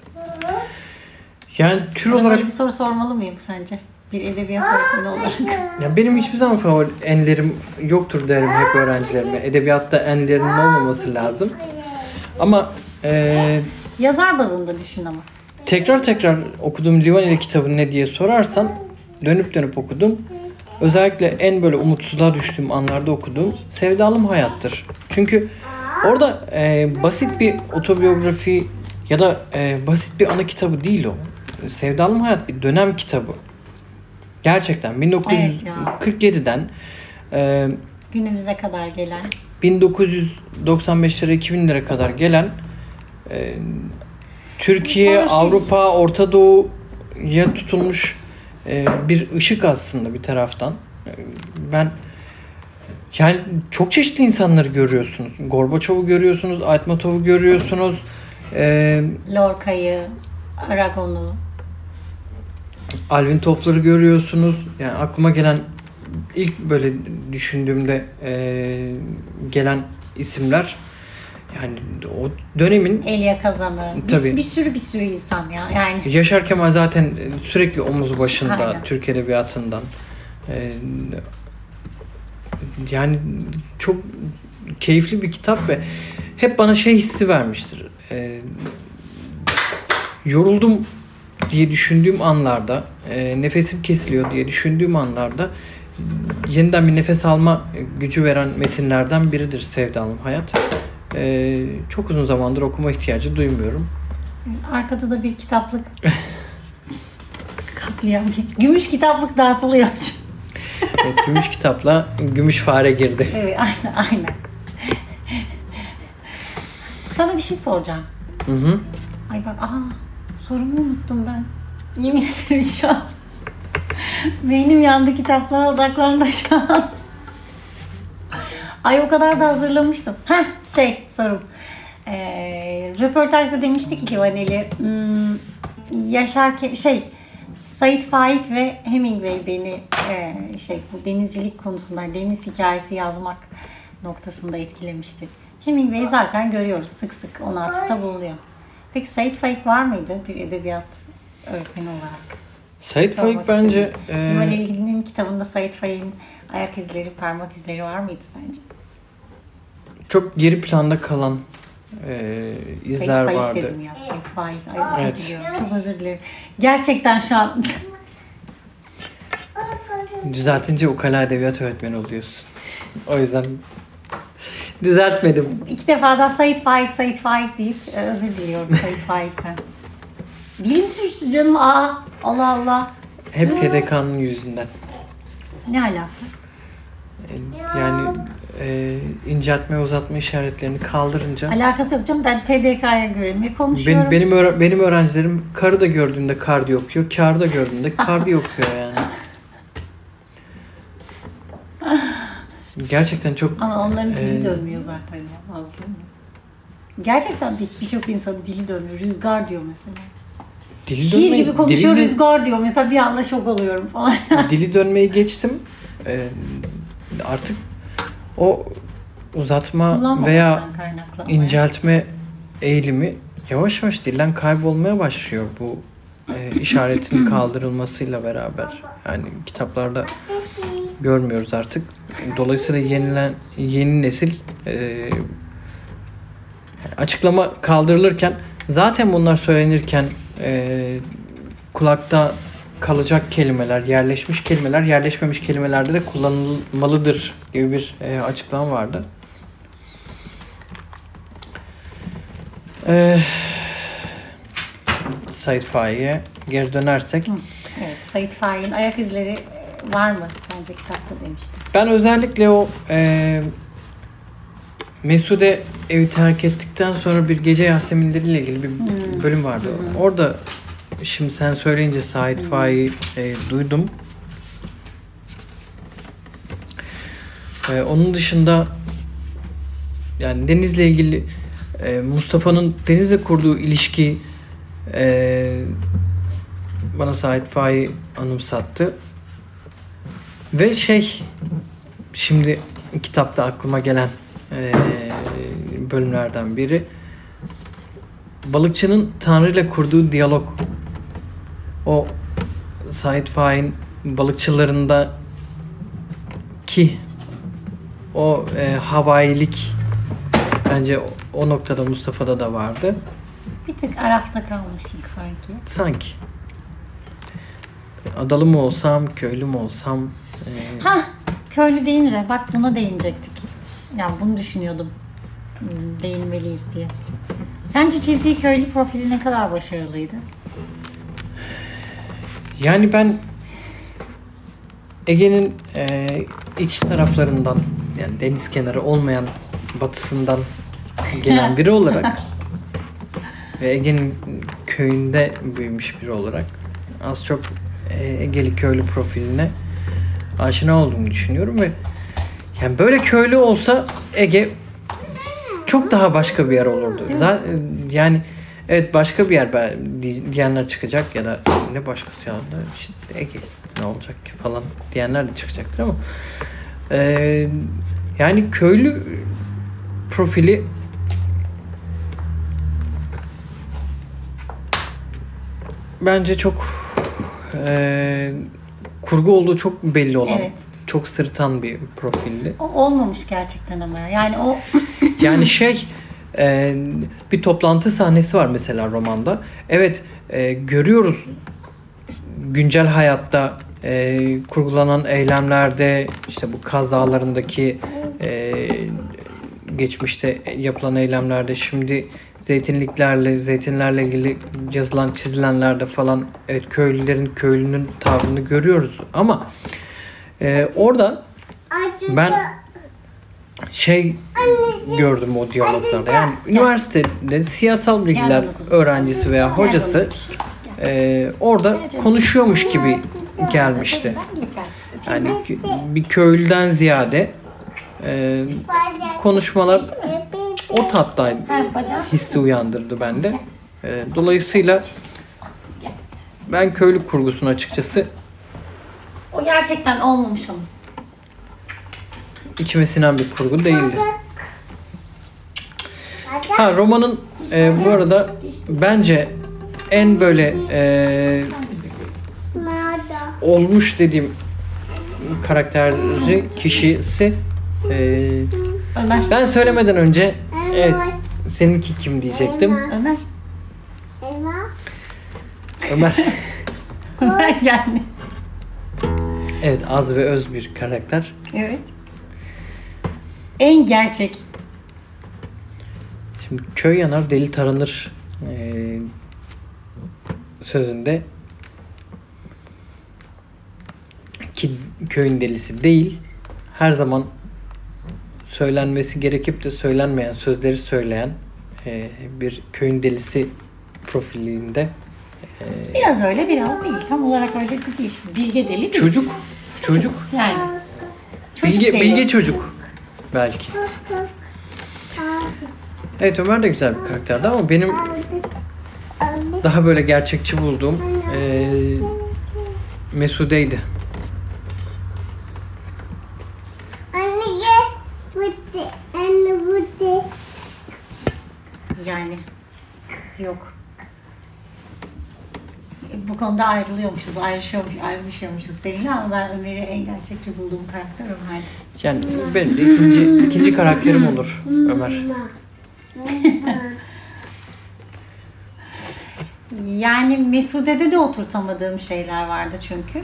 Yani tür Sana olarak böyle bir soru sormalı mıyım sence? Bir edebiyat öğretmeni olarak. ya benim hiçbir zaman favori enlerim yoktur derim hep öğrencilerime. Edebiyatta enlerin olmaması lazım. Ama Yazar bazında düşün ama. tekrar okuduğum Livaneli kitabı ne diye sorarsan dönüp okudum. Özellikle en böyle umutsuzluğa düştüğüm anlarda okuduğum Sevdalım Hayat'tır. Çünkü orada basit bir otobiyografi ya da basit bir anı kitabı değil o. Sevdalım Hayat bir dönem kitabı. Gerçekten 1947'den günümüze kadar gelen 1995'lere 2000'lere kadar gelen Türkiye, Avrupa, Orta Doğu'ya tutulmuş bir ışık aslında bir taraftan. Ben yani çok çeşitli insanları görüyorsunuz. Gorbaçov'u görüyorsunuz, Aytmatov'u görüyorsunuz. Lorca'yı, Aragon'u, Alvin Toffler'ı görüyorsunuz. Yani aklıma gelen ilk böyle düşündüğümde gelen isimler yani o dönemin Elia Kazan'ı, tabii. bir sürü insan ya. Yani Yaşar Kemal zaten sürekli omuz başında Aynen. Türk Edebiyatı'ndan. Yani çok keyifli bir kitap ve hep bana hissi vermiştir. Yoruldum diye düşündüğüm anlarda, nefesim kesiliyor diye düşündüğüm anlarda yeniden bir nefes alma gücü veren metinlerden biridir Sevdalım Hayat. Çok uzun zamandır okuma ihtiyacı duymuyorum. arkada da bir kitaplık katliam. Gümüş kitaplık dağıtılıyor. Evet, gümüş kitapla gümüş fare girdi. Evet, aynen. Sana bir şey soracağım. Hı. Ay bak, sorumu unuttum ben. Yemin ederim şu an. Beynim yandı, kitaplara odaklandı şu an. Ay o kadar da hazırlamıştım. Sorum. Röportajda demiştik ki Vaneli Sait Faik ve Hemingway beni bu denizcilik konusunda, deniz hikayesi yazmak noktasında etkilemişti. Hemingway'i zaten görüyoruz sık ona atıfta bulunuyor. Peki Sait Faik var mıydı bir edebiyat öğretmeni olarak? Sait Faik bence Vaneli'nin kitabında Sait Faik'in ayak izleri, parmak izleri var mıydı sence? çok geri planda kalan izler Sait Faik vardı. dedim ya. Sait Faik. Ay, Evet. diliyorum. Çok özür dilerim. Gerçekten şu an Düzeltince ukala edebiyat öğretmeni oluyorsun. O yüzden düzeltmedim. 2 defa da Sait Faik deyip özür diliyorum Sait Faik'ten. Dilim sürçtü canım. Allah Allah. Hep TDK'nın yüzünden. Ne alaka? Yani inceltme uzatma işaretlerini kaldırınca Alakası yok canım. Ben TDK'ya göre mi konuşuyorum? benim öğrencilerim karı da gördüğünde kardi okuyor, kârı da gördüğünde kardi okuyor yani. Gerçekten çok Ama onların dili dönmüyor zaten ya fazla. Gerçekten birçok insanın dili dönmüyor. Rüzgar diyor mesela. Şiir gibi konuşuyor, rüzgar diyor. Mesela bir anda şok oluyorum falan. Dili dönmeyi geçtim. Artık o uzatma veya inceltme eğilimi yavaş yavaş dilden kaybolmaya başlıyor bu işaretin kaldırılmasıyla beraber. Yani kitaplarda görmüyoruz artık. Dolayısıyla yeni nesil açıklama kaldırılırken zaten bunlar söylenirken kulakta kalacak kelimeler, yerleşmiş kelimeler, yerleşmemiş kelimelerde de kullanılmalıdır gibi bir açıklama vardı. Sait Faik'e geri dönersek. Evet, Sait Faik'in ayak izleri var mı sence kitapta demiştim. Ben özellikle o Mesude evi terk ettikten sonra bir gece Yaseminleri ile ilgili bir bölüm vardı. Orada şimdi sen söyleyince Sait Faik'i duydum. Onun dışında yani Deniz'le ilgili Mustafa'nın Deniz'le kurduğu ilişki bana Sait Faik'i anımsattı. Ve şimdi kitapta aklıma gelen bölümlerden biri. Balıkçının Tanrı ile kurduğu diyalog. O Sait Faik'in balıkçılarında ki o havailik bence o noktada Mustafa'da da vardı. Bir tık arafta kalmıştık sanki. Sanki. Adalı mı olsam, köylü mü olsam? Köylü deyince bak buna değinecektik. Yani bunu düşünüyordum. Değinmeliyiz diye. Sence çizdiği köylü profili ne kadar başarılıydı? Yani ben Ege'nin iç taraflarından, yani deniz kenarı olmayan batısından gelen biri olarak ve Ege'nin köyünde büyümüş biri olarak az çok Ege'li köylü profiline aşina olduğumu düşünüyorum ve yani böyle köylü olsa Ege çok daha başka bir yer olurdu. Yani evet, başka bir yer diyenler çıkacak ya da ne başkası ya da işte Ege ne olacak ki falan diyenler de çıkacaktır ama yani köylü profili bence çok kurgu olduğu çok belli olan, Evet. çok sırıtan bir profildi. O olmamış gerçekten ama. Yani o Yani bir toplantı sahnesi var mesela romanda. Evet, görüyoruz güncel hayatta kurgulanan eylemlerde, işte bu Kaz Dağları'ndaki geçmişte yapılan eylemlerde, şimdi zeytinlerle ilgili yazılan çizilenlerde falan evet, köylünün tavrını görüyoruz ama orada ben gördüm o diyaloglarda. Yani üniversitede siyasal bilgiler öğrencisi veya hocası orada konuşuyormuş gibi gelmişti. Yani bir köylüden ziyade konuşmalar o tattaydı. Hissi uyandırdı bende. Dolayısıyla ben köylü kurgusunu açıkçası o gerçekten olmamış ama. içime sinen bir kurgu değildi. Romanın bu arada bence en böyle olmuş dediğim karakteri, kişisi Ömer. ben söylemeden önce evet, seninki kim diyecektim. Ömer. Ömer. Ömer yani. Evet, az ve öz bir karakter. Evet. En gerçek. Şimdi köy yanar deli taranır sözünde ki köyün delisi değil, her zaman söylenmesi gerekip de söylenmeyen sözleri söyleyen bir köyün delisi profilinde Biraz öyle biraz değil. Tam olarak öyle de değil. Bilge deli değil. çocuk Yani. Çocuk değil. bilge çocuk belki. Evet, Ömer de güzel bir karakterdi ama benim daha böyle gerçekçi bulduğum Mesude'ydi. Yani. Yok. Bu konuda ayrılışıyormuşuz seninle ama ben Ömer'i en gerçekçi bulduğum karakter Ömer'di. Yani benim de ikinci karakterim olur Ömer. Yani Mesude'de de oturtamadığım şeyler vardı çünkü.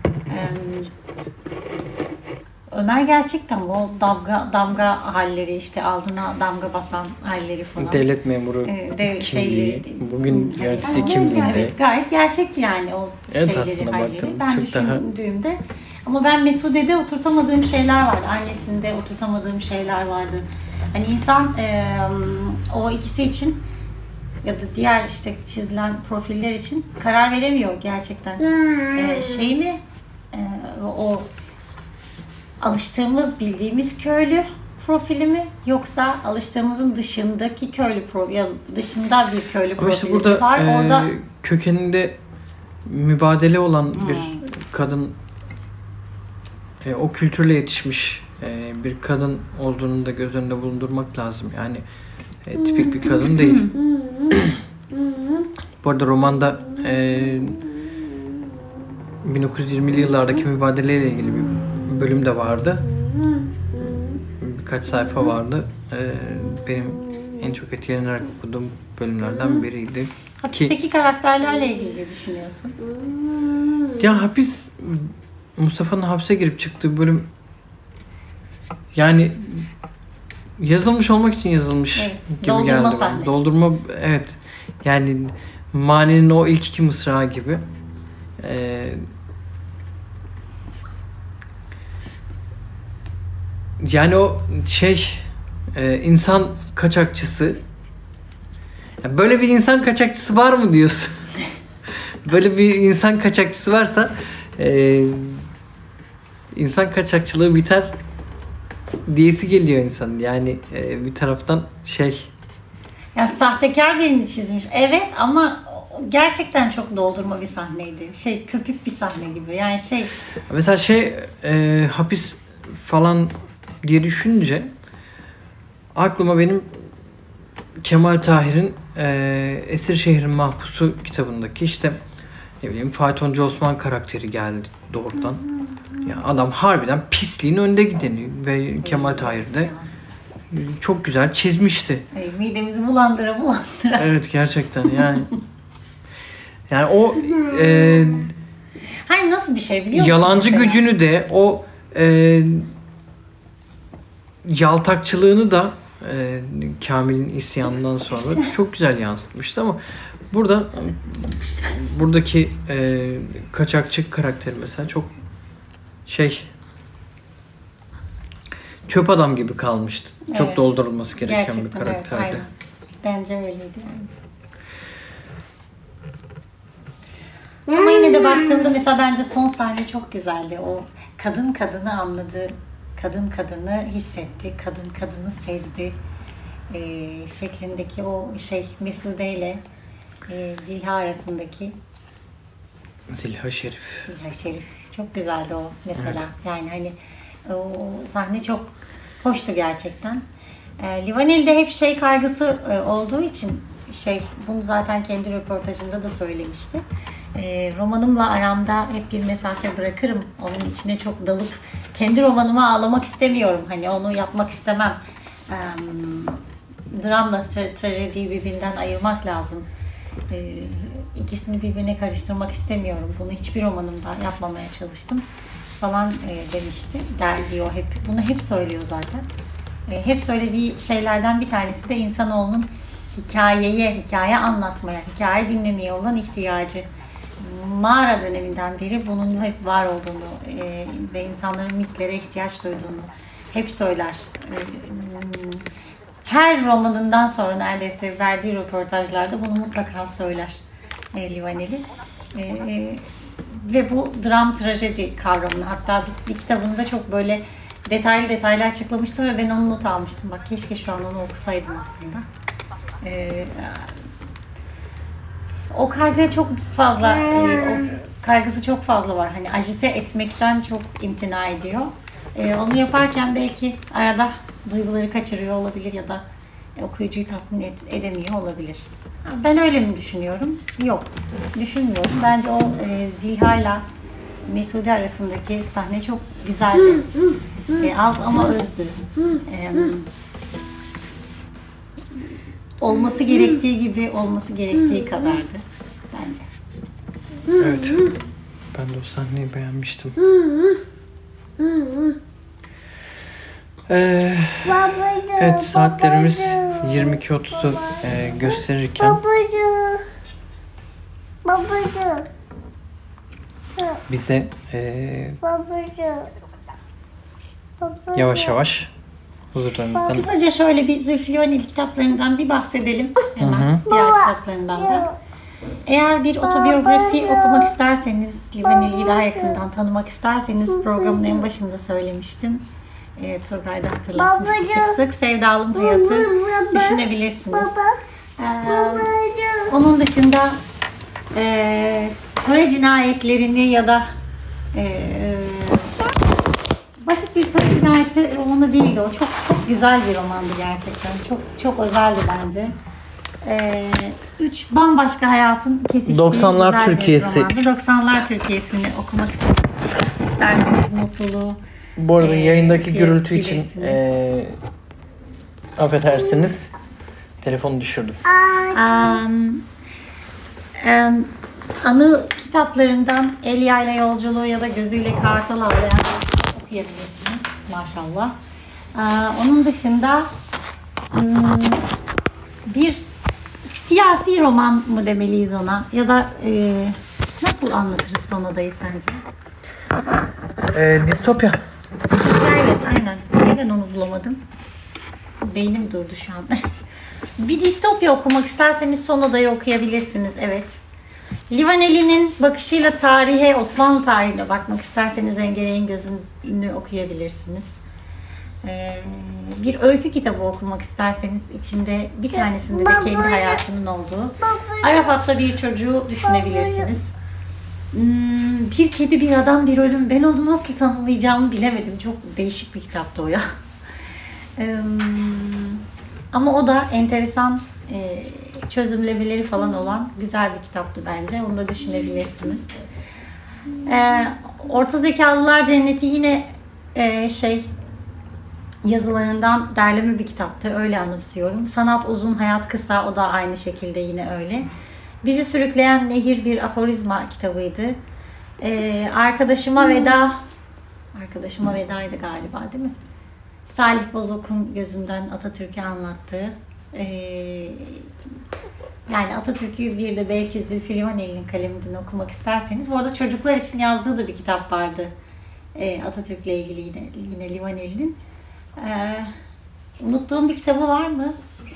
Ömer gerçekten o damga halleri, işte aldığına damga basan halleri falan. Devlet memuru kimliği, bugün yönetici kimliğinde. Evet, gayet gerçekti yani o şeyleri, halleri. Ben düşündüğümde ama ben Mesude'de oturtamadığım şeyler vardı. Annesinde oturtamadığım şeyler vardı. Hani insan o ikisi için ya da diğer işte çizilen profiller için karar veremiyor gerçekten. Şey mi? O alıştığımız, bildiğimiz köylü profili mi yoksa alıştığımızın dışındaki köylü dışında bir köylü profili işte burada var. Orada kökeninde mübadele olan bir kadın, o kültürle yetişmiş bir kadın olduğunu da göz önünde bulundurmak lazım. Yani tipik bir kadın değil. Bu arada romanda 1920'li yıllardaki mübadeleyle ilgili bir bölüm de vardı. Birkaç sayfa vardı. Benim en çok etkilenerek okuduğum bölümlerden biriydi. Hapisteki karakterlerle ilgili ne düşünüyorsun? Ya Mustafa'nın hapse girip çıktığı bölüm yani yazılmış olmak için yazılmış Evet, gibi doldurma geldi bana. sahne. Doldurma, evet. Yani Mani'nin o ilk iki mısrağı gibi. Yani o insan kaçakçısı. Ya böyle bir insan kaçakçısı var mı diyorsun? Böyle bir insan kaçakçısı varsa insan kaçakçılığı biter diyesi geliyor insan. Yani bir taraftan Ya sahtekar birini çizmiş. Evet ama gerçekten çok doldurma bir sahneydi. Köpük bir sahne gibi. Yani mesela hapis falan diye düşününce aklıma benim Kemal Tahir'in Esirşehir'in Mahpusu kitabındaki ne bileyim Faytoncu Osman karakteri geldi doğrudan. Ya adam harbiden pisliğin önde gideni ve Kemal Tahir de çok güzel çizmişti. midemizi bulandıra. Evet, gerçekten yani. Yani o Hayır, nasıl bir şey biliyor musun? yalancı mesela? gücünü de o yaltakçılığını da Kamil'in isyanından sonra çok güzel yansıtmıştı ama buradaki kaçakçı karakteri mesela çok çöp adam gibi kalmıştı. Çok Evet. doldurulması gereken Gerçekten, bir karakterdi. Evet, aynen. Bence öyleydi yani. Ama yine de baktığımda mesela bence son sahne çok güzeldi. O kadın kadını anladı, kadın kadını hissetti, kadın kadını sezdi şeklindeki o Mesude ile Zilha arasındaki Zilha Şerif. Zilha Şerif çok güzeldi o mesela. Evet. Yani hani o sahne çok hoştu gerçekten. Livaneli'de hep kaygısı olduğu için bunu zaten kendi röportajında da söylemişti. Romanımla aramda hep bir mesafe bırakırım. Onun içine çok dalıp kendi romanıma ağlamak istemiyorum. Hani onu yapmak istemem. Dramla trajediyi birbirinden ayırmak lazım. İkisini birbirine karıştırmak istemiyorum. Bunu hiçbir romanımda yapmamaya çalıştım falan demişti. Diyor hep. Bunu hep söylüyor zaten. Hep söylediği şeylerden bir tanesi de insanoğlunun hikaye anlatmaya, hikaye dinlemeye olan ihtiyacı. Mağara döneminden beri bunun hep var olduğunu ve insanların mitlere ihtiyaç duyduğunu hep söyler. Her romanından sonra neredeyse verdiği röportajlarda bunu mutlaka söyler Livaneli. Ve bu dram trajedi kavramını hatta bir kitabında çok böyle detaylı açıklamıştı ve ben onu not almıştım. Bak keşke şu an onu okusaydım aslında. O kaygıya çok fazla, o kaygısı çok fazla var. Hani ajite etmekten çok imtina ediyor. Onu yaparken belki arada duyguları kaçırıyor olabilir ya da okuyucuyu tatmin edemiyor olabilir. Ben öyle mi düşünüyorum? Yok, düşünmüyorum. Bence o Zilha'yla Mesude arasındaki sahne çok güzeldi. Az ama özdü. Olması gerektiği gibi, olması gerektiği kadardı bence. Evet. Ben de o sahneyi beğenmiştim. Evet, saatlerimiz 22.30'u gösterirken biz de yavaş yavaş huzurlarımızdan... Kısaca şöyle bir Zülfü Livaneli kitaplarından bir bahsedelim hemen. Diğer kitaplarından da. Eğer bir otobiyografi okumak isterseniz, Livaneli'yi daha yakından tanımak isterseniz programın en başında söylemiştim. Turgay da hatırlatmıştı sık sık. Sevdalım Hayatı düşünebilirsiniz. Onun dışında Kore cinayetlerini ya da basit bir tarih cinayeti romanı değildi o. Çok çok güzel bir romandı gerçekten. Çok çok özeldi bence. Üç bambaşka hayatın kesiştiği 90'lar güzel Türkiye'si. bir romandı. 90'lar Türkiye'sini okumak isterseniz mutluluğu. Bu arada yayındaki gürültü için bilirsiniz. affedersiniz. Telefonu düşürdüm. Anı kitaplarından El Yayla Yolculuğu ya da Gözüyle Kartal Avlayan okuyabilirsiniz maşallah. Onun dışında bir siyasi roman mı demeliyiz ona ya da nasıl anlatırız Son Oda'yı sence? Distopya. Evet aynen. Neden onu bulamadım? Beynim durdu şu an. Bir distopya okumak isterseniz Son Oda'yı okuyabilirsiniz. Evet. Livaneli'nin bakışıyla tarihe, Osmanlı tarihine bakmak isterseniz Engeley'in Gözü'nü okuyabilirsiniz. Bir öykü kitabı okumak isterseniz içinde bir tanesinde de kendi hayatının olduğu Arafat'ta bir çocuğu düşünebilirsiniz. Bir kedi, bir adam, bir ölüm. Ben onu nasıl tanımlayacağımı bilemedim. Çok değişik bir kitaptı o ya. Ama o da enteresan çözümlemeleri falan olan güzel bir kitaptı bence. Onu da düşünebilirsiniz. Orta Zekalılar Cenneti yine yazılarından derleme bir kitaptı. Öyle anımsıyorum. Sanat Uzun, Hayat Kısa. O da aynı şekilde yine öyle. Bizi Sürükleyen Nehir bir aforizma kitabıydı. Arkadaşıma Veda. Arkadaşıma Veda'ydı galiba değil mi? Salih Bozok'un gözünden Atatürk'ü anlattığı. Yani Atatürk'ü bir de belki Zülfü Livaneli'nin kaleminden okumak isterseniz. Bu arada çocuklar için yazdığı da bir kitap vardı. Atatürk'le ilgili yine Livaneli'nin. Unuttuğum bir kitabı var mı?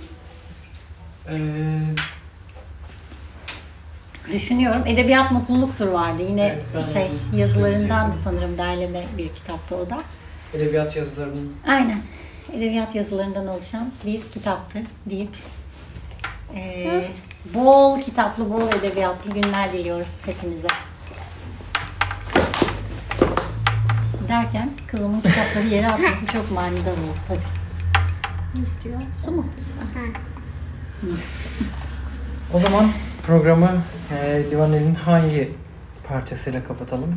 Düşünüyorum. Edebiyat Mutluluktur vardı. Yine evet, yazılarındandı sanırım derleme bir kitaptı o da. Edebiyat yazılarının. Aynen. Edebiyat yazılarından oluşan bir kitaptı deyip bol kitaplı, bol edebiyatlı günler diliyoruz hepinize. Derken kızımın kitapları yere atması çok manidar oldu tabii. Ne istiyor? Su mu? O zaman programı Livaneli'nin hangi parçasıyla kapatalım?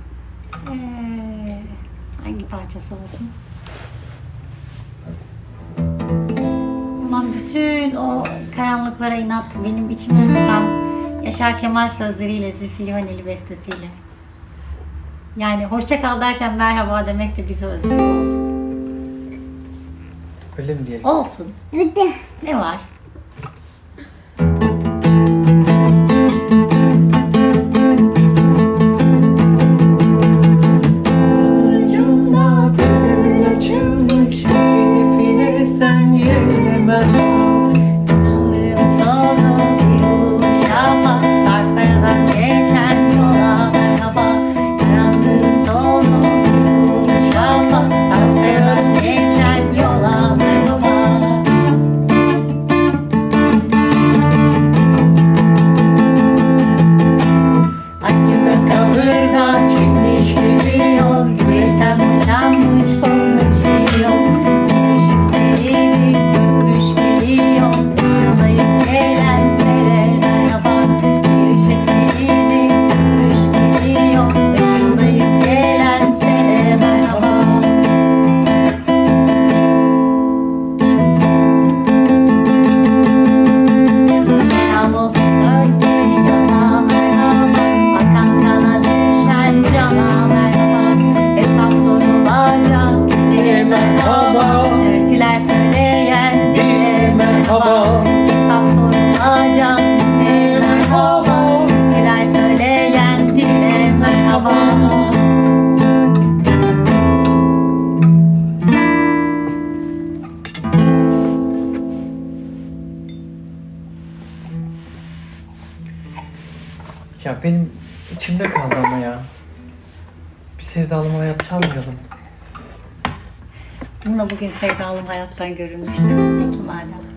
Hangi parçası olsun? Aman bütün o karanlıklara inat, benim içimi ısıtan Yaşar Kemal sözleriyle, Zülfü Livaneli bestesiyle. Yani hoşça kal derken merhaba demek de bize özgür olsun. Öyle mi diyelim? Olsun. Ne var? Ya benim içimde kaldı ama ya. Bir sevdalım hayat çalmayalım. Bununla bugün sevdalım hayattan görünmüştü. Peki madem.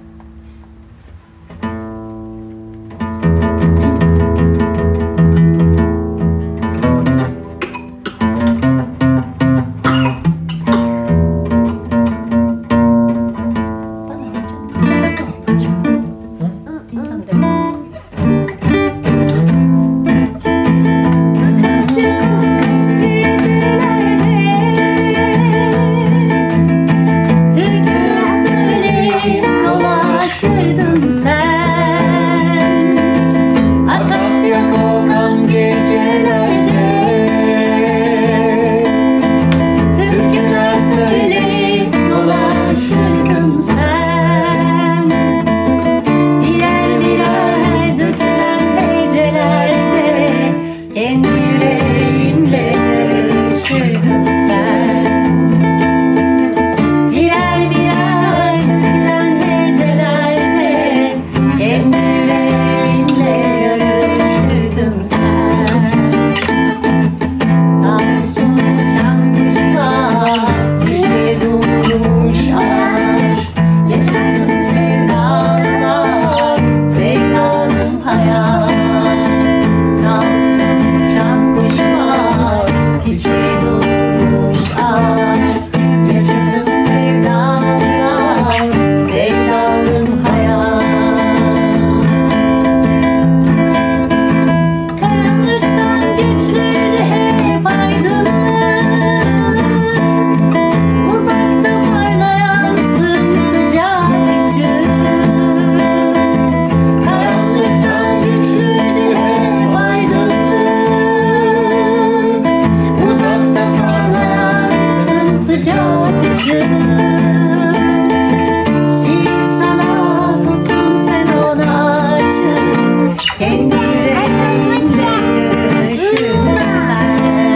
kendi yüreğinde yaşırdın sen.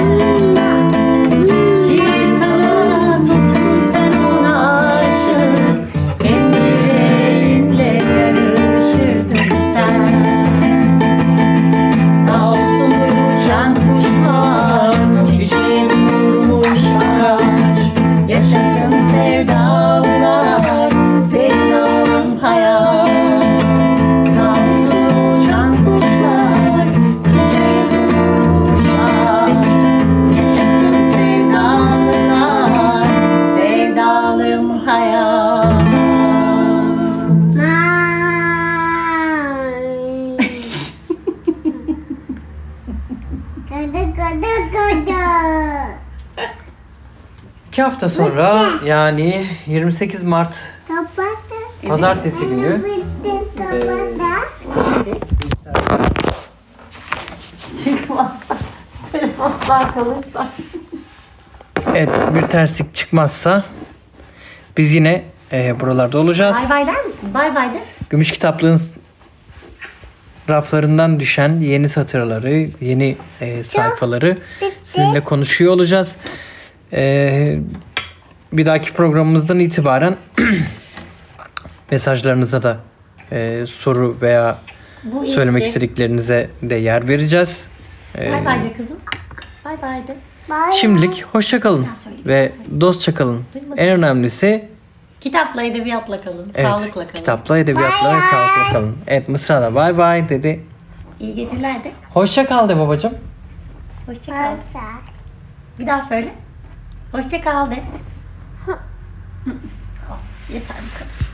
Şiir sana tuttun sen ona aşık, kendi yüreğinle yarışırdın sen. Sağ olsun uçan kuşlar, çiçeğin vurmuş ağaç, yaşasın sevdalılar, sevdalım hayat. Sağ olsun uçan kuşlar, çiçeğin vurmuş ağaç, yaşasın sevdalılar, sevdalım hayat. Gıdı. 2 hafta sonra yani 28 Mart Kapattı. Pazartesi günü Bitti kapattı. Çıkmazsa, telefonlar kalırsa. evet, bir terslik çıkmazsa biz yine buralarda olacağız. Bay bay der misin? Bay bay de. Gümüş Kitaplığın raflarından düşen yeni satırları, yeni sayfaları sizinle konuşuyor olacağız. Bir dahaki programımızdan itibaren mesajlarınıza da soru veya Bu ilk söylemek de. istediklerinize de yer vereceğiz. Bay bay de kızım. Bay bay de. Şimdilik hoşça kalın daha söyle, bir ve daha söyle. dostça kalın. Duymadım. En önemlisi Kitapla, edebiyatla kalın. evet, Sağlıkla kalın. kitapla, edebiyatla ve sağlıkla kalın. Evet, Mısra da bay bay dedi. İyi geceler de. Hoşça kal de babacığım. Hoşça kal. Olsa. Bir daha söyle. Hoşça kal de. Oh, yeter bu kadar.